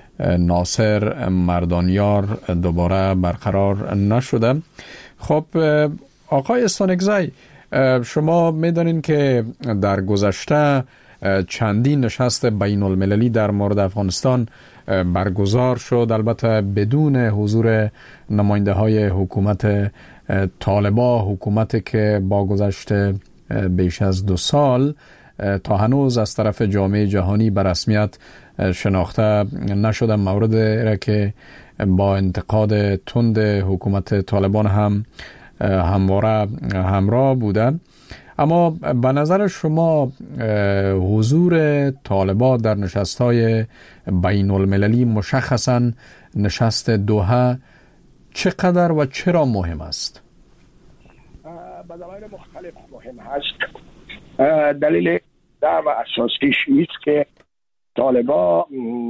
ناصر مردانیار دوباره برقرار نشده. خب آقای استانکزی، شما میدانین که در گذشته چندین نشست بین المللی در مورد افغانستان برگزار شد، البته بدون حضور نماینده های حکومت طالبان، حکومتی که با گذشت بیش از دو سال تا هنوز از طرف جامعه جهانی به رسمیت شناخته نشده، مورد را که با انتقاد تند حکومت طالبان هم همواره همراه بوده. اما به نظر شما حضور طالبان در نشست‌های بین المللی، مشخصاً نشست دوحه، چقدر و چرا مهم است؟ به دلایل مختلف مهم هست. دلیل در و اساسیش است که طالبان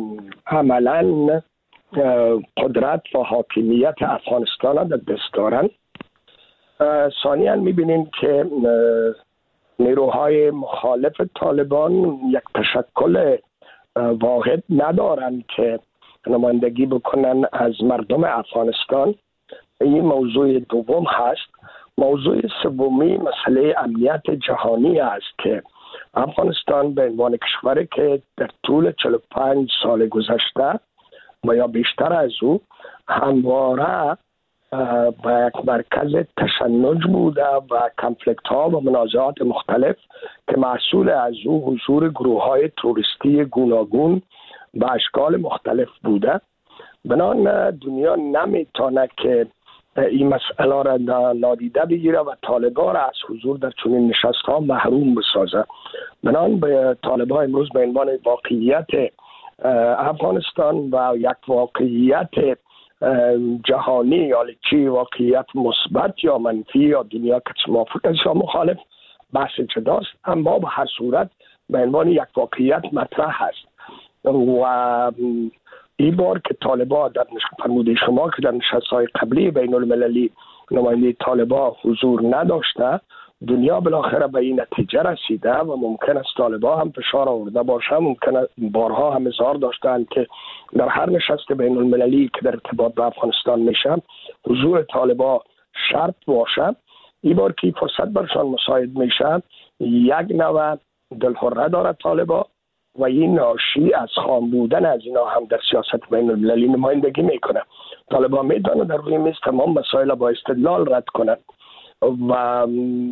عملاً قدرت و حاکمیت افغانستان را در دست دارند. ثانیاً می‌بینیم که نیروهای مخالف طالبان یک تشکل واحد ندارند که نمایندگی بکنن از مردم افغانستان. این موضوع دوم هست. موضوع سومی مسئله امنیت جهانی است که افغانستان به عنوان کشوری که در طول چهل و پنج سال گذشته و یا بیشتر از او همواره با یک مرکز تشنج بوده و کنفلیکت ها و منازعات مختلف که محصول از او حضور گروه های تروریستی گوناگون و اشکال مختلف بوده. بنان دنیا نمیتونه که این مسئله را نادیده بگیره و طالبان را از حضور در چنین نشست ها محروم بسازه. بنان به طالبان امروز به عنوان واقعیت افغانستان و یک واقعیت جهانی یا چی واقعیت مثبت یا منفی یا دنیا که موافق است یا مخالف بحث جداست، اما به هر صورت به عنوان یک واقعیت مطرح است. و این بار که طالبان در فرموده شما که در نشست‌های قبلی بین المللی نماینده طالبان حضور نداشته، دنیا بالاخره به این نتیجه رسیده و ممکن است طالبان هم فشار آورده باشه. ممکن است بارها هم اظهار داشتند که در هر نشست بین المللی که در ارتباط با افغانستان میشه حضور طالبان شرط باشه. این بار که فرصت برشان مساعد میشه، یک نوع دلهره داره طالبان و این ناشی از خام بودن از اینا هم در سیاست بین المللی نمایندگی میکنه. طالبان میدونه در روی میز تمام مسائل با استدلال رد کنند و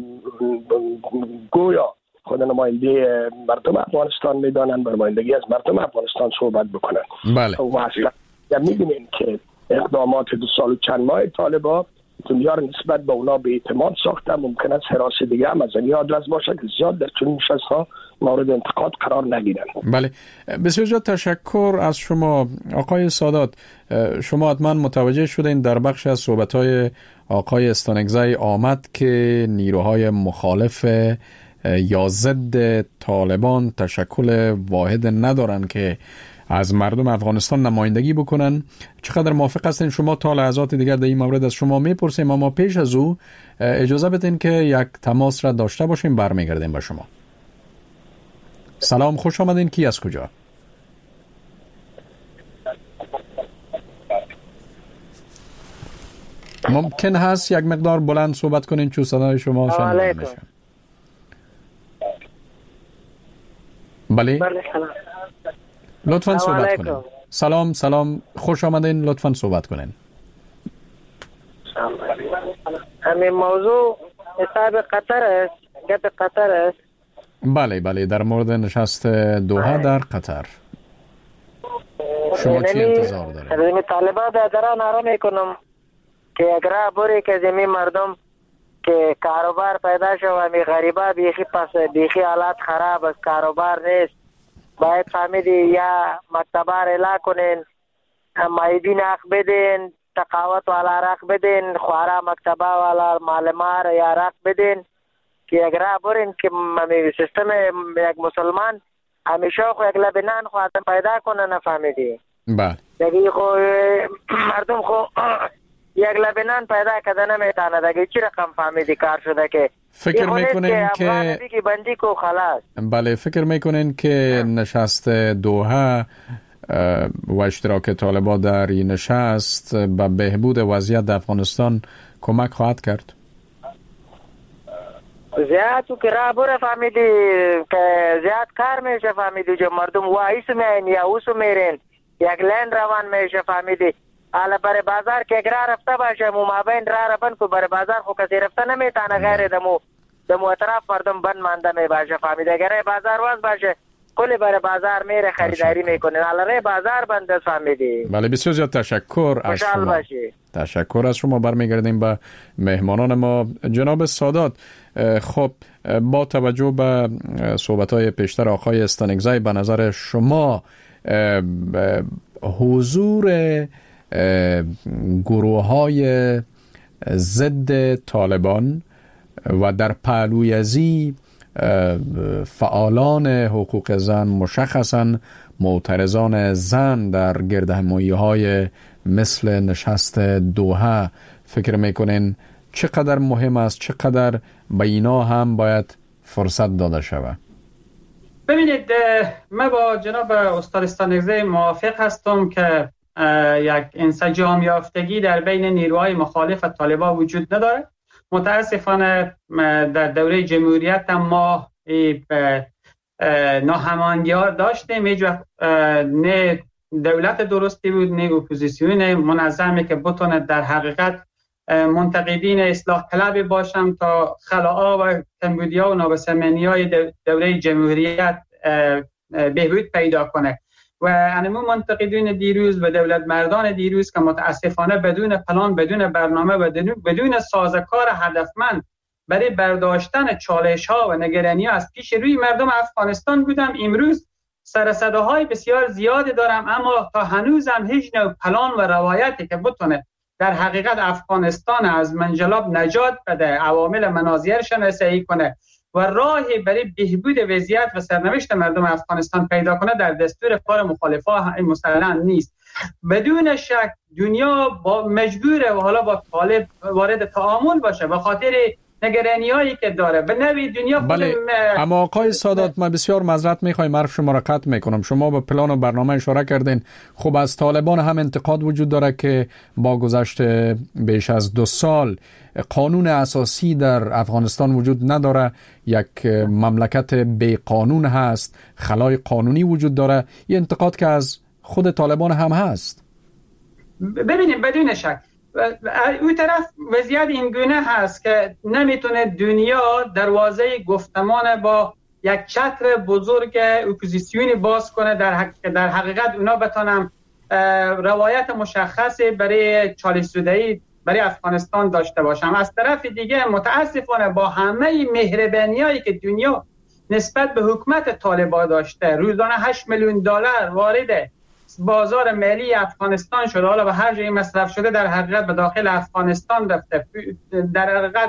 گویا خود نماینده مردم افغانستان میدانند، نمایندگی از مردم افغانستان صحبت بکنند. بله. و اصلا میبینیم که اقدامات دو سال و چند ماه طالبان دنیا رو نسبت به اونا به اعتماد ساخته. ممکن است حراس دیگه هم از این آدرس باشه که زیاد در چنین نشست‌ها مورد انتقاد قرار نگیرن. بله، بسیار زیاد تشکر از شما آقای سادات. شما حتما متوجه شدین در بخش از صحبت‌های آقای استانکزی آمد که نیروهای مخالف یا ضد طالبان تشکل واحد ندارن که از مردم افغانستان نمایندگی بکنن. چقدر موافق هستین شما؟ تا لحظات دیگر در این مورد از شما میپرسیم، اما پیش از او اجازه بدین که یک تماس را داشته باشیم. برمیگردیم به شما. سلام، خوش آمدین. کی از کجا؟ ممکن هست یک مقدار بلند صحبت کنین چون صدای شما شنیده میشه. بله لطفاً صحبت کنین. سلام سلام، خوش آمدین، لطفاً صحبت کنین. همین موضوع حساب قطر است، گپ قطر است. بله بله، در مورد نشست دوحه در قطر شما چی انتظار دارید؟ زمین طالبان بیادران آرام میکنم که اگر بوری که زمین مردم که کاروبار پیدا شو و می غریبا بیخی پس بیخی حالات خراب است، کاروبار نیست، باید فهمیدی یا مکتبار اعلا کنین، مایدین حق بدین، تقاوت والا رق بدین، خوارا مکتبه والا معلمه را یا رق بدین که یک را برین که ممی سیستم یک مسلمان همیشه خو یک لبنان خو آدم پیدا کنه. نفهمیدی؟ بله. دیگه خو مردم خو یک لبنان پیدا کده نمیتانه. دیگه چی رقم فهمیدی کار شده که فکر میکنین که افغان بندی کو خلاص. بله، فکر میکنین که نشست دوحه و اشتراک طالبان در این نشست به بهبود وضعیت در افغانستان کمک خواهد کرد؟ زیاد تو که را بره فهمیدی که زیاد کار میشه فهمیدی جو مردم وایس میین یا اوسو میرین یک لین روان میشه فهمیدی. حالا بر بازار که اگر رفته باشه مو مابین را رفن کو بر بازار خو کسی رفته نمیتانه غیر دمو دمو اطراف مردم بند مانده می باشه فهمیدی. اگر بازار واز باشه کلی بر بازار میره خریداری میکنه. حالا ره بازار بند است فهمیدی. بله، بسیار زیاد تشکر از شما. باشی. تشکر از شما. برمیگردیم به مهمانان ما. جناب سادات، خب با توجه به صحبت‌های پیشتر آقای استانگزی، به نظر شما حضور گروه‌های ضد طالبان و در پهلوی ازی فعالان حقوق زن، مشخصاً معترضان زن در گردهمایی‌های مثل نشست دوحه، فکر میکنین چقدر مهم است، چقدر به اینا هم باید فرصت داده شود؟ ببینید، من با جناب استاد استانگزی موافق هستم که یک انسجام یافتگی در بین نیروهای مخالف طالبان وجود نداره. متاسفانه در دوره جمهوریت ما ناهماهنگی داشتیم. هیچ وقت نه دولت درستی بود نه اپوزیسیون منظمی که بتونه در حقیقت منتقدین اصلاح طلب باشم تا خلاها و کمبودی‌ها و نابسامانی‌های دوره جمهوریت بهبود پیدا کنه. و انمو منتقدین دیروز و دولت مردان دیروز که متاسفانه بدون پلان، بدون برنامه و بدون سازوکار هدفمند برای برداشتن چالش‌ها و نگرانی‌ها از پیش روی مردم افغانستان بودم، امروز سر صداهای بسیار زیادی دارم، اما تا هنوزم هیچ نوع پلان و روایتی که بتونه در حقیقت افغانستان از منجلاب نجات بده، عوامل مناظر شناسایی کنه و راهی برای بهبود وضعیت و سرنوشت مردم افغانستان پیدا کنه در دستور کار مخالفا مسلما نیست. بدون شک دنیا با مجبوره و حالا با طالب وارد تعامل باشه به خاطر نگرانی‌هایی که داره به نوی دنیا. بله، اما آقای سادات، من بسیار معذرت می‌خوایم، حرف شما را قطع می‌کنم. شما به پلان و برنامه اشاره کردین. خب از طالبان هم انتقاد وجود داره که با گذشت بیش از دو سال قانون اساسی در افغانستان وجود نداره، یک مملکت بی قانون هست، خلای قانونی وجود داره. این انتقاد که از خود طالبان هم هست. ببینیم بدون شک اون طرف وضعیت این گونه هست که نمیتونه دنیا دروازه گفتمان با یک چتر بزرگ اپوزیسیونی باز کنه در حق در حقیقت اونا بتونن روایت مشخصی برای چالش زدایی برای افغانستان داشته باشم. از طرف دیگه متاسفانه با همه مهربانیایی که دنیا نسبت به حکومت طالبان داشته، روزانه هشت میلیون دلار وارد بازار ملی افغانستان شده، حالا به هر جایی مصرف شده در حقیقت به داخل افغانستان رفته، در حقیقت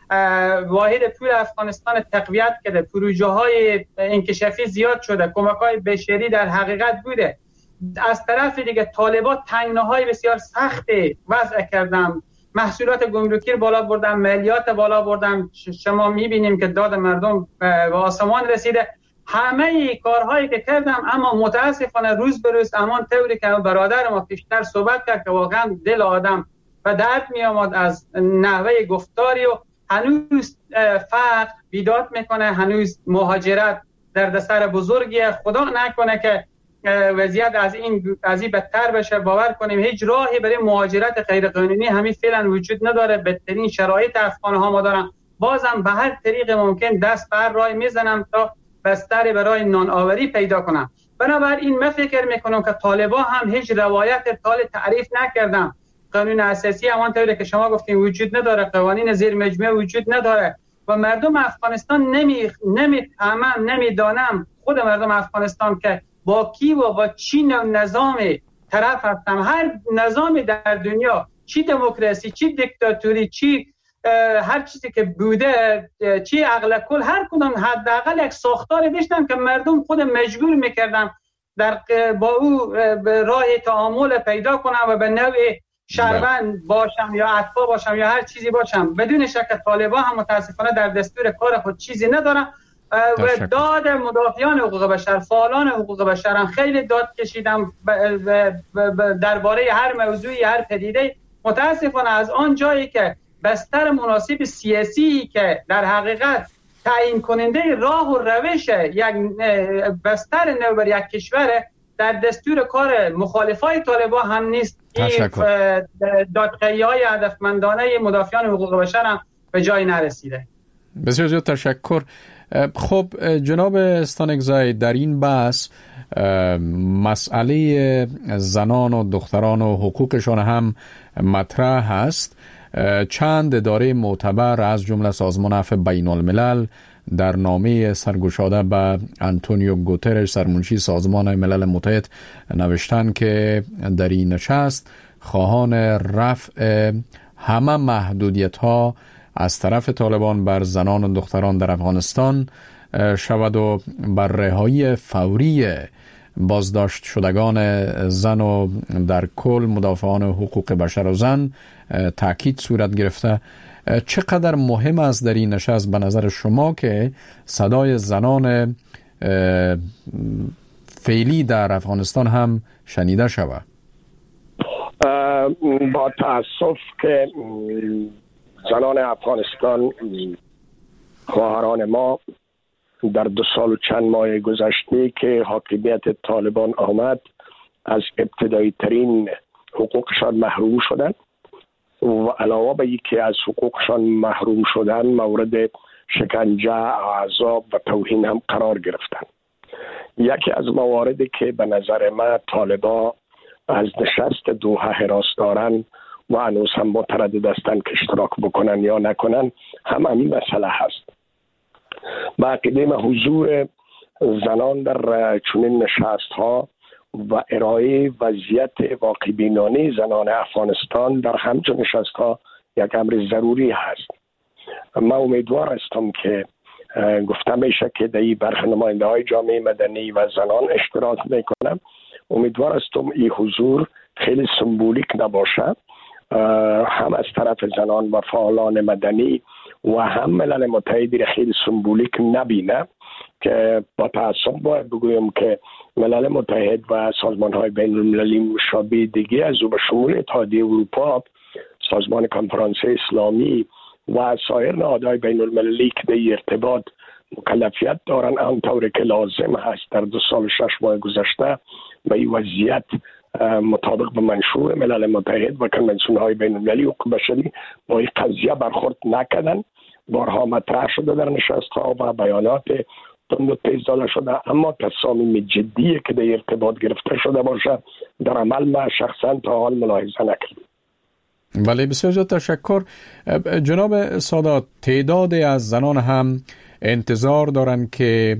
واحد پول افغانستان تقویت کرده، پروژه های انکشافی زیاد شده، کمک های بشری در حقیقت بوده. از طرف دیگه طالبان تنگناهای بسیار سختی وضع کردن، محصولات گمرکی بالا بردن، مالیات بالا بردن. شما میبینیم که داد مردم به آسمان رسیده. همه کارهایی که کردم، اما متاسفانه روز به روز امان طوری که برادر ما پیشتر صحبت کرد که واقعا دل آدم و درد می آمد از نحوه گفتاری و هنوز فقر بیداد میکنه، هنوز مهاجرت دردسر بزرگیه. خدا نکنه که وضعیت از این از این بدتر بشه. باور کنیم هیچ راهی برای مهاجرت غیر قانونی همین فعلا وجود نداره. بدترین شرایط افغان ها ما دارن. بازم به هر طریق ممکن دست بر راه میزنم تا بستر برای نان آوری پیدا کنم. بنابراین من فکر میکنم که طالبان هم هیچ روایت طال تعریف نکردم. قانون اساسی همانطوری که شما گفتین وجود نداره، قوانین زیر مجموعه وجود نداره و مردم افغانستان نمی نمیفهمم نمیدانم خود مردم افغانستان که با کی و با چی نظام طرف هستم. هر نظامی در دنیا چی دموکراسی، چی دیکتاتوری، چی هر چیزی که بوده، چی عقل کل، هر کدام حداقل یک ساختاری داشتن که مردم خود مجبور میکردن در با او راه تعامل پیدا کنن و به نوع شهروند باشم یا اتباع باشم یا هر چیزی باشم. بدون شک طالبان هم متاسفانه در دستور کار خود چیزی ندارن و داد مدافعان حقوق بشر، فعالان حقوق بشر هم خیلی داد کشیدم درباره هر موضوعی، هر پدیده. متاسفانه از آن جایی که بستر مناسب سیاسی که در حقیقت تعیین کننده راه و روش یک بستر نو بر یک کشور در دستور کار مخالفای طالبان هم نیست. این دادخواهی‌های هدفمندانه مدافعان حقوق بشر هم به جای نرسیده. بسیار زیاد تشکر. خب جناب استانکزی، در این بحث مسئله زنان و دختران و حقوقشان هم مطرح هست. چند اداره معتبر از جمله سازمان عفو بین الملل در نامه سرگشاده به آنتونیو گوترش سرمنشی سازمان ملل متحد نوشتن که در این نشست خواهان رفع همه محدودیت ها از طرف طالبان بر زنان و دختران در افغانستان شود و بر رهایی فوری بازداشت شدگان زن و در کل مدافعان حقوق بشر و زن تاکید صورت گرفته. چقدر مهم است در این نشست به نظر شما که صدای زنان فعلی در افغانستان هم شنیده شود؟ با تأسف که زنان افغانستان، خواهران ما، در دو سال و چند ماه گذشته که حاکمیت طالبان آمد از ابتدایی ترین حقوقشان محروم شدند و علاوه بر اینکه از حقوقشان محروم شدن مورد شکنجه، عذاب و توهین هم قرار گرفتند. یکی از مواردی که به نظر من طالبان از نشست دوحه حراس دارن و هنوز هم متردد هستند که اشتراک بکنن یا نکنن هم همین مسئله هست. با عقیده من حضور زنان در چنین نشست ها و ارائه وضعیت واقع بینانه زنان افغانستان در همچون نشست ها یک امر ضروری هست. من امیدوار هستم که گفتم میشه که در این برخی نماینده های جامعه مدنی و زنان اشتراک میکنم. امیدوار هستم این حضور خیلی سمبولیک نباشه، هم از طرف زنان و فعالان مدنی و هم ملل متحد خیلی سمبولیک نبینه، که با تأسف باید بگویم که ملل متحد و سازمان های بین المللی مشابه دیگه از او به شمول اتحادیه اروپا، سازمان کنفرانس اسلامی و سایر نهادهای بین المللی که در ارتباط مکلفیت دارن آنطور که لازم هست در دو سال شش ماه گذشته و این وضعیت مطابق به منشور ملل متحد و کنونسیون های بین المللی حقوق بشری با این قضیه برخورد نکردن. بارها مطرح شده در نشست ها و بیانات تند و تیز داده شده، اما تصامیم جدی که در ارتباط گرفته شده باشه در عمل ما شخصا تا حال ملاحظه نکردیم. بله، بسیار زیاد تشکر. جناب سادات، تعدادی از زنان هم انتظار دارند که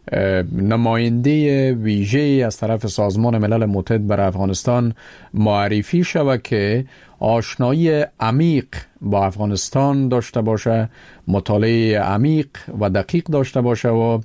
نماینده ویژه از طرف سازمان ملل متحد بر افغانستان معرفی شود که آشنایی عمیق با افغانستان داشته باشه، مطالعه عمیق و دقیق داشته باشه و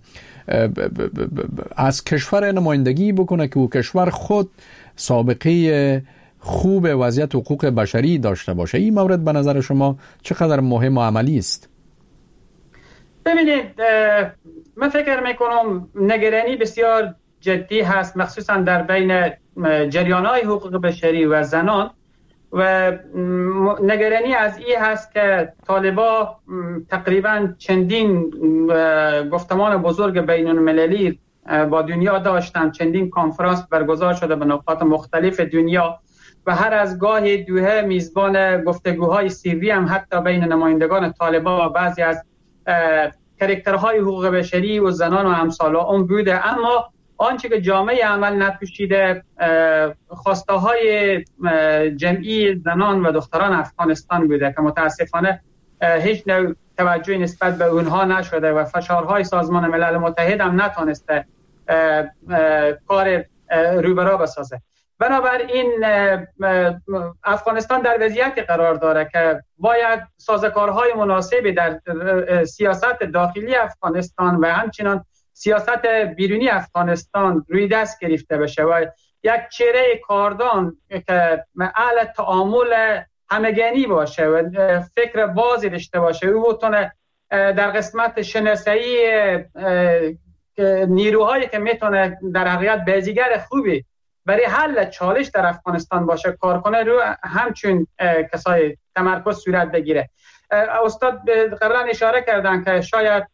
از کشور نمایندگی بکنه که او کشور خود سابقه خوب وضعیت حقوق بشری داشته باشه. این مورد به نظر شما چقدر مهم و عملی است؟ ببینید، من فکر میکنم نگرانی بسیار جدی هست، مخصوصا در بین جریان‌های حقوق بشری و زنان، و نگرانی از این هست که طالبان تقریبا چندین گفتمان بزرگ بین المللی با دنیا داشتن، چندین کنفرانس برگزار شده به نقاط مختلف دنیا و هر از گاه دوحه میزبان گفتگوهای سری هم حتی بین نمایندگان طالبان و بعضی از کاراکترهای حقوق بشری و زنان و امثال اون بوده. اما آنچه که جامعه عمل نپوشیده خواسته های جمعی زنان و دختران افغانستان بوده که متاسفانه هیچ نوع توجهی نسبت به اونها نشده و فشارهای سازمان ملل متحد هم نتونسته کار روبرا بسازه. بنابراین افغانستان در وضعیتی قرار داره که باید سازوکارهای مناسبی در سیاست داخلی افغانستان و همچنان سیاست بیرونی افغانستان روی دست گرفته بشه و یک چهره کاردان که اهل تعامل همگانی باشه و فکر بازی داشته باشه، او بتونه در قسمت شناسایی نیروهایی که میتونه در حقیقت بازیگر خوبی برای حل چالش در افغانستان باشه کار کنه، رو همچون کسای تمرکز صورت بگیره. استاد قبلا اشاره کردن که شاید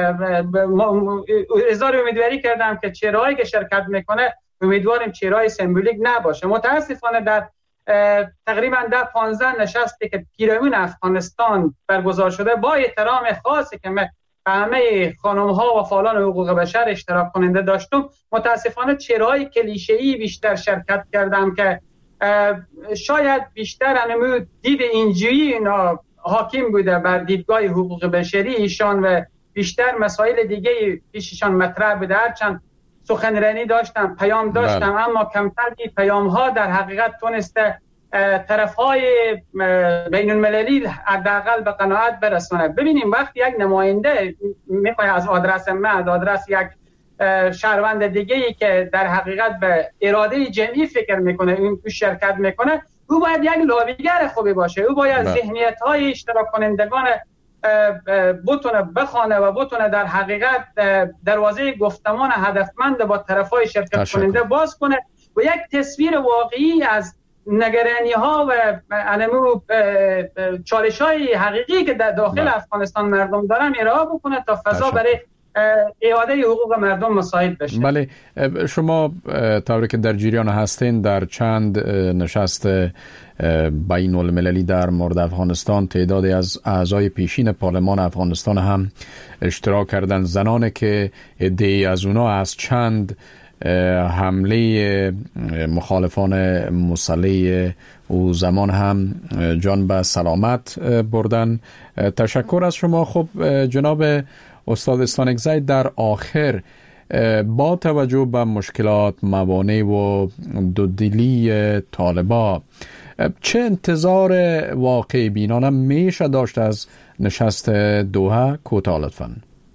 اظهار امیدواری کردم که چهرهایی که شرکت میکنه امیدواریم چهرهای سمبولیک نباشه. متاسفانه در تقریبا ده پانزده نشستی که پیرامون افغانستان برگزار شده، با احترام خاصی که من همه خانم ها و فعالان حقوق بشر اشتراک کننده داشتم، متاسفانه چهره‌های کلیشه‌ای بیشتر شرکت کردم که شاید بیشتر انمو دید اینجوری اینا حاکم بوده بر دیدگاه حقوق بشری ایشان و بیشتر مسائل دیگه پیششان مطرح بوده. هرچند سخنرانی داشتم، پیام داشتم، بله. اما کمتر این پیام ها در حقیقت تونسته طرف های بین المللی حداقل به قناعت برسونه. ببینیم وقتی یک نماینده میخواد از آدرس من، از آدرس یک شهروند دیگه ای که در حقیقت به اراده جمعی فکر میکنه این تو شرکت میکنه، او باید یک لابیگر خوبی باشه، او باید ذهنیت های اشتراک کنندگان بتونه بخونه و بتونه در حقیقت دروازه گفتمان هدفمند با طرفای شرکت کننده باز کنه و یک تصویر واقعی از نگرانی ها و انمو چالش های حقیقی که در داخل بله. افغانستان مردم دارن ارائه بکنه تا فضا برای اعاده حقوق مردم مساعد بشه. بله، شما طوری که در جریان هستین در چند نشست بین المللی در مورد افغانستان تعدادی از اعضای پیشین پارلمان افغانستان هم اشتراک کردن، زنانی که عده‌ای از اونا از چند حمله مخالفان مسلح او زمان هم جان به سلامت بردن. تشکر از شما. خب جناب استاد استانکزی، در آخر با توجه به مشکلات، موانع و دودلی طالبا، چه انتظار واقع بینانه میشه داشت از نشست دوحه؟ کوتاه لطفاً.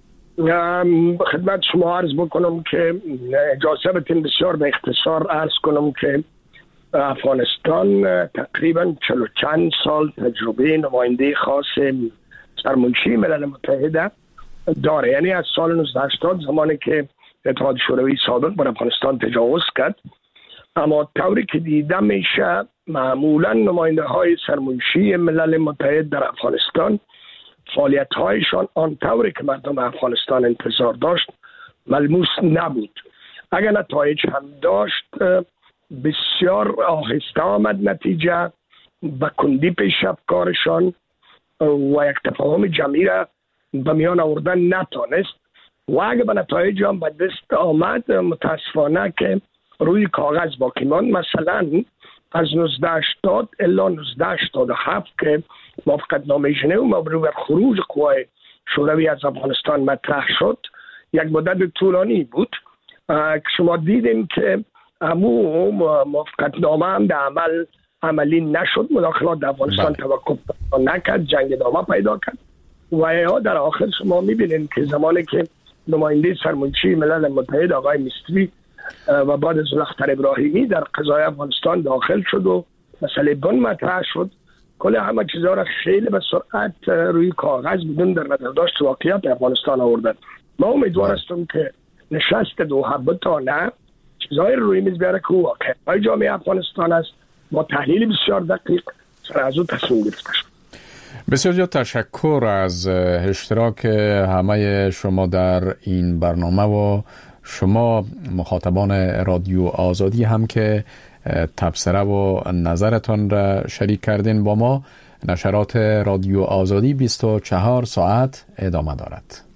خدمت شما عرض بکنم که اجازه بدین بسیار به اختصار عرض کنم که افغانستان تقریبا چلو چند سال تجربه نماینده خاص سرمنشی ملل متحد داره، یعنی از سال نوزده هشتاد زمانی که اتحاد شوروی سابق بر افغانستان تجاوز کرد. اما طوری که دیده میشه معمولا نماینده های سرمنشی ملل متحد در افغانستان فعالیت هایشان آن طوری که مردم افغانستان انتظار داشت ملموس نبود. اگر نتایج هم داشت بسیار آهسته آمد نتیجه، به کندی پیش رفت کارشان و یک تفاهم جمعی را به میان آوردن نتانست و اگر به نتایج هم به دست آمد متاسفانه که روی کاغذ باقی ماند. مثلا از نوزده هشتاد الی نوزده هشتاد و هفت که موافقت نامه ژنو مبرو بر خروج قوای شوروی از افغانستان مطرح شد، یک مدت طولانی بود که شما دیدیم که امو موافقت نامه هم در عمل عملی نشد، مداخلات در افغانستان توقف نکرد، جنگ ادامه پیدا کرد و یا در آخر شما میبینید که زمانی که نماینده سرمنشی ملل متحد آقای میستری و بعد از اختر ابراهیمی در قضای افغانستان داخل شد و مسئله بن مطرح شد، کل همه چیزها را خیلی به سرعت روی کاغذ بدون در نظر داشت واقعیت افغانستان آوردن. ما امیدوار هستم که نشست دوحه بتانه چیزهای روی میز بیاره که واقعیت جامعه افغانستان است، با تحلیل بسیار دقیق سر از او تصمیم گرفته شد. بسیار زیاد تشکر از اشتراک همه شما در این برنامه و شما مخاطبان رادیو آزادی هم که تبصره و نظرتان را شریک کردین با ما. نشرات رادیو آزادی بیست و چهار ساعت ادامه دارد.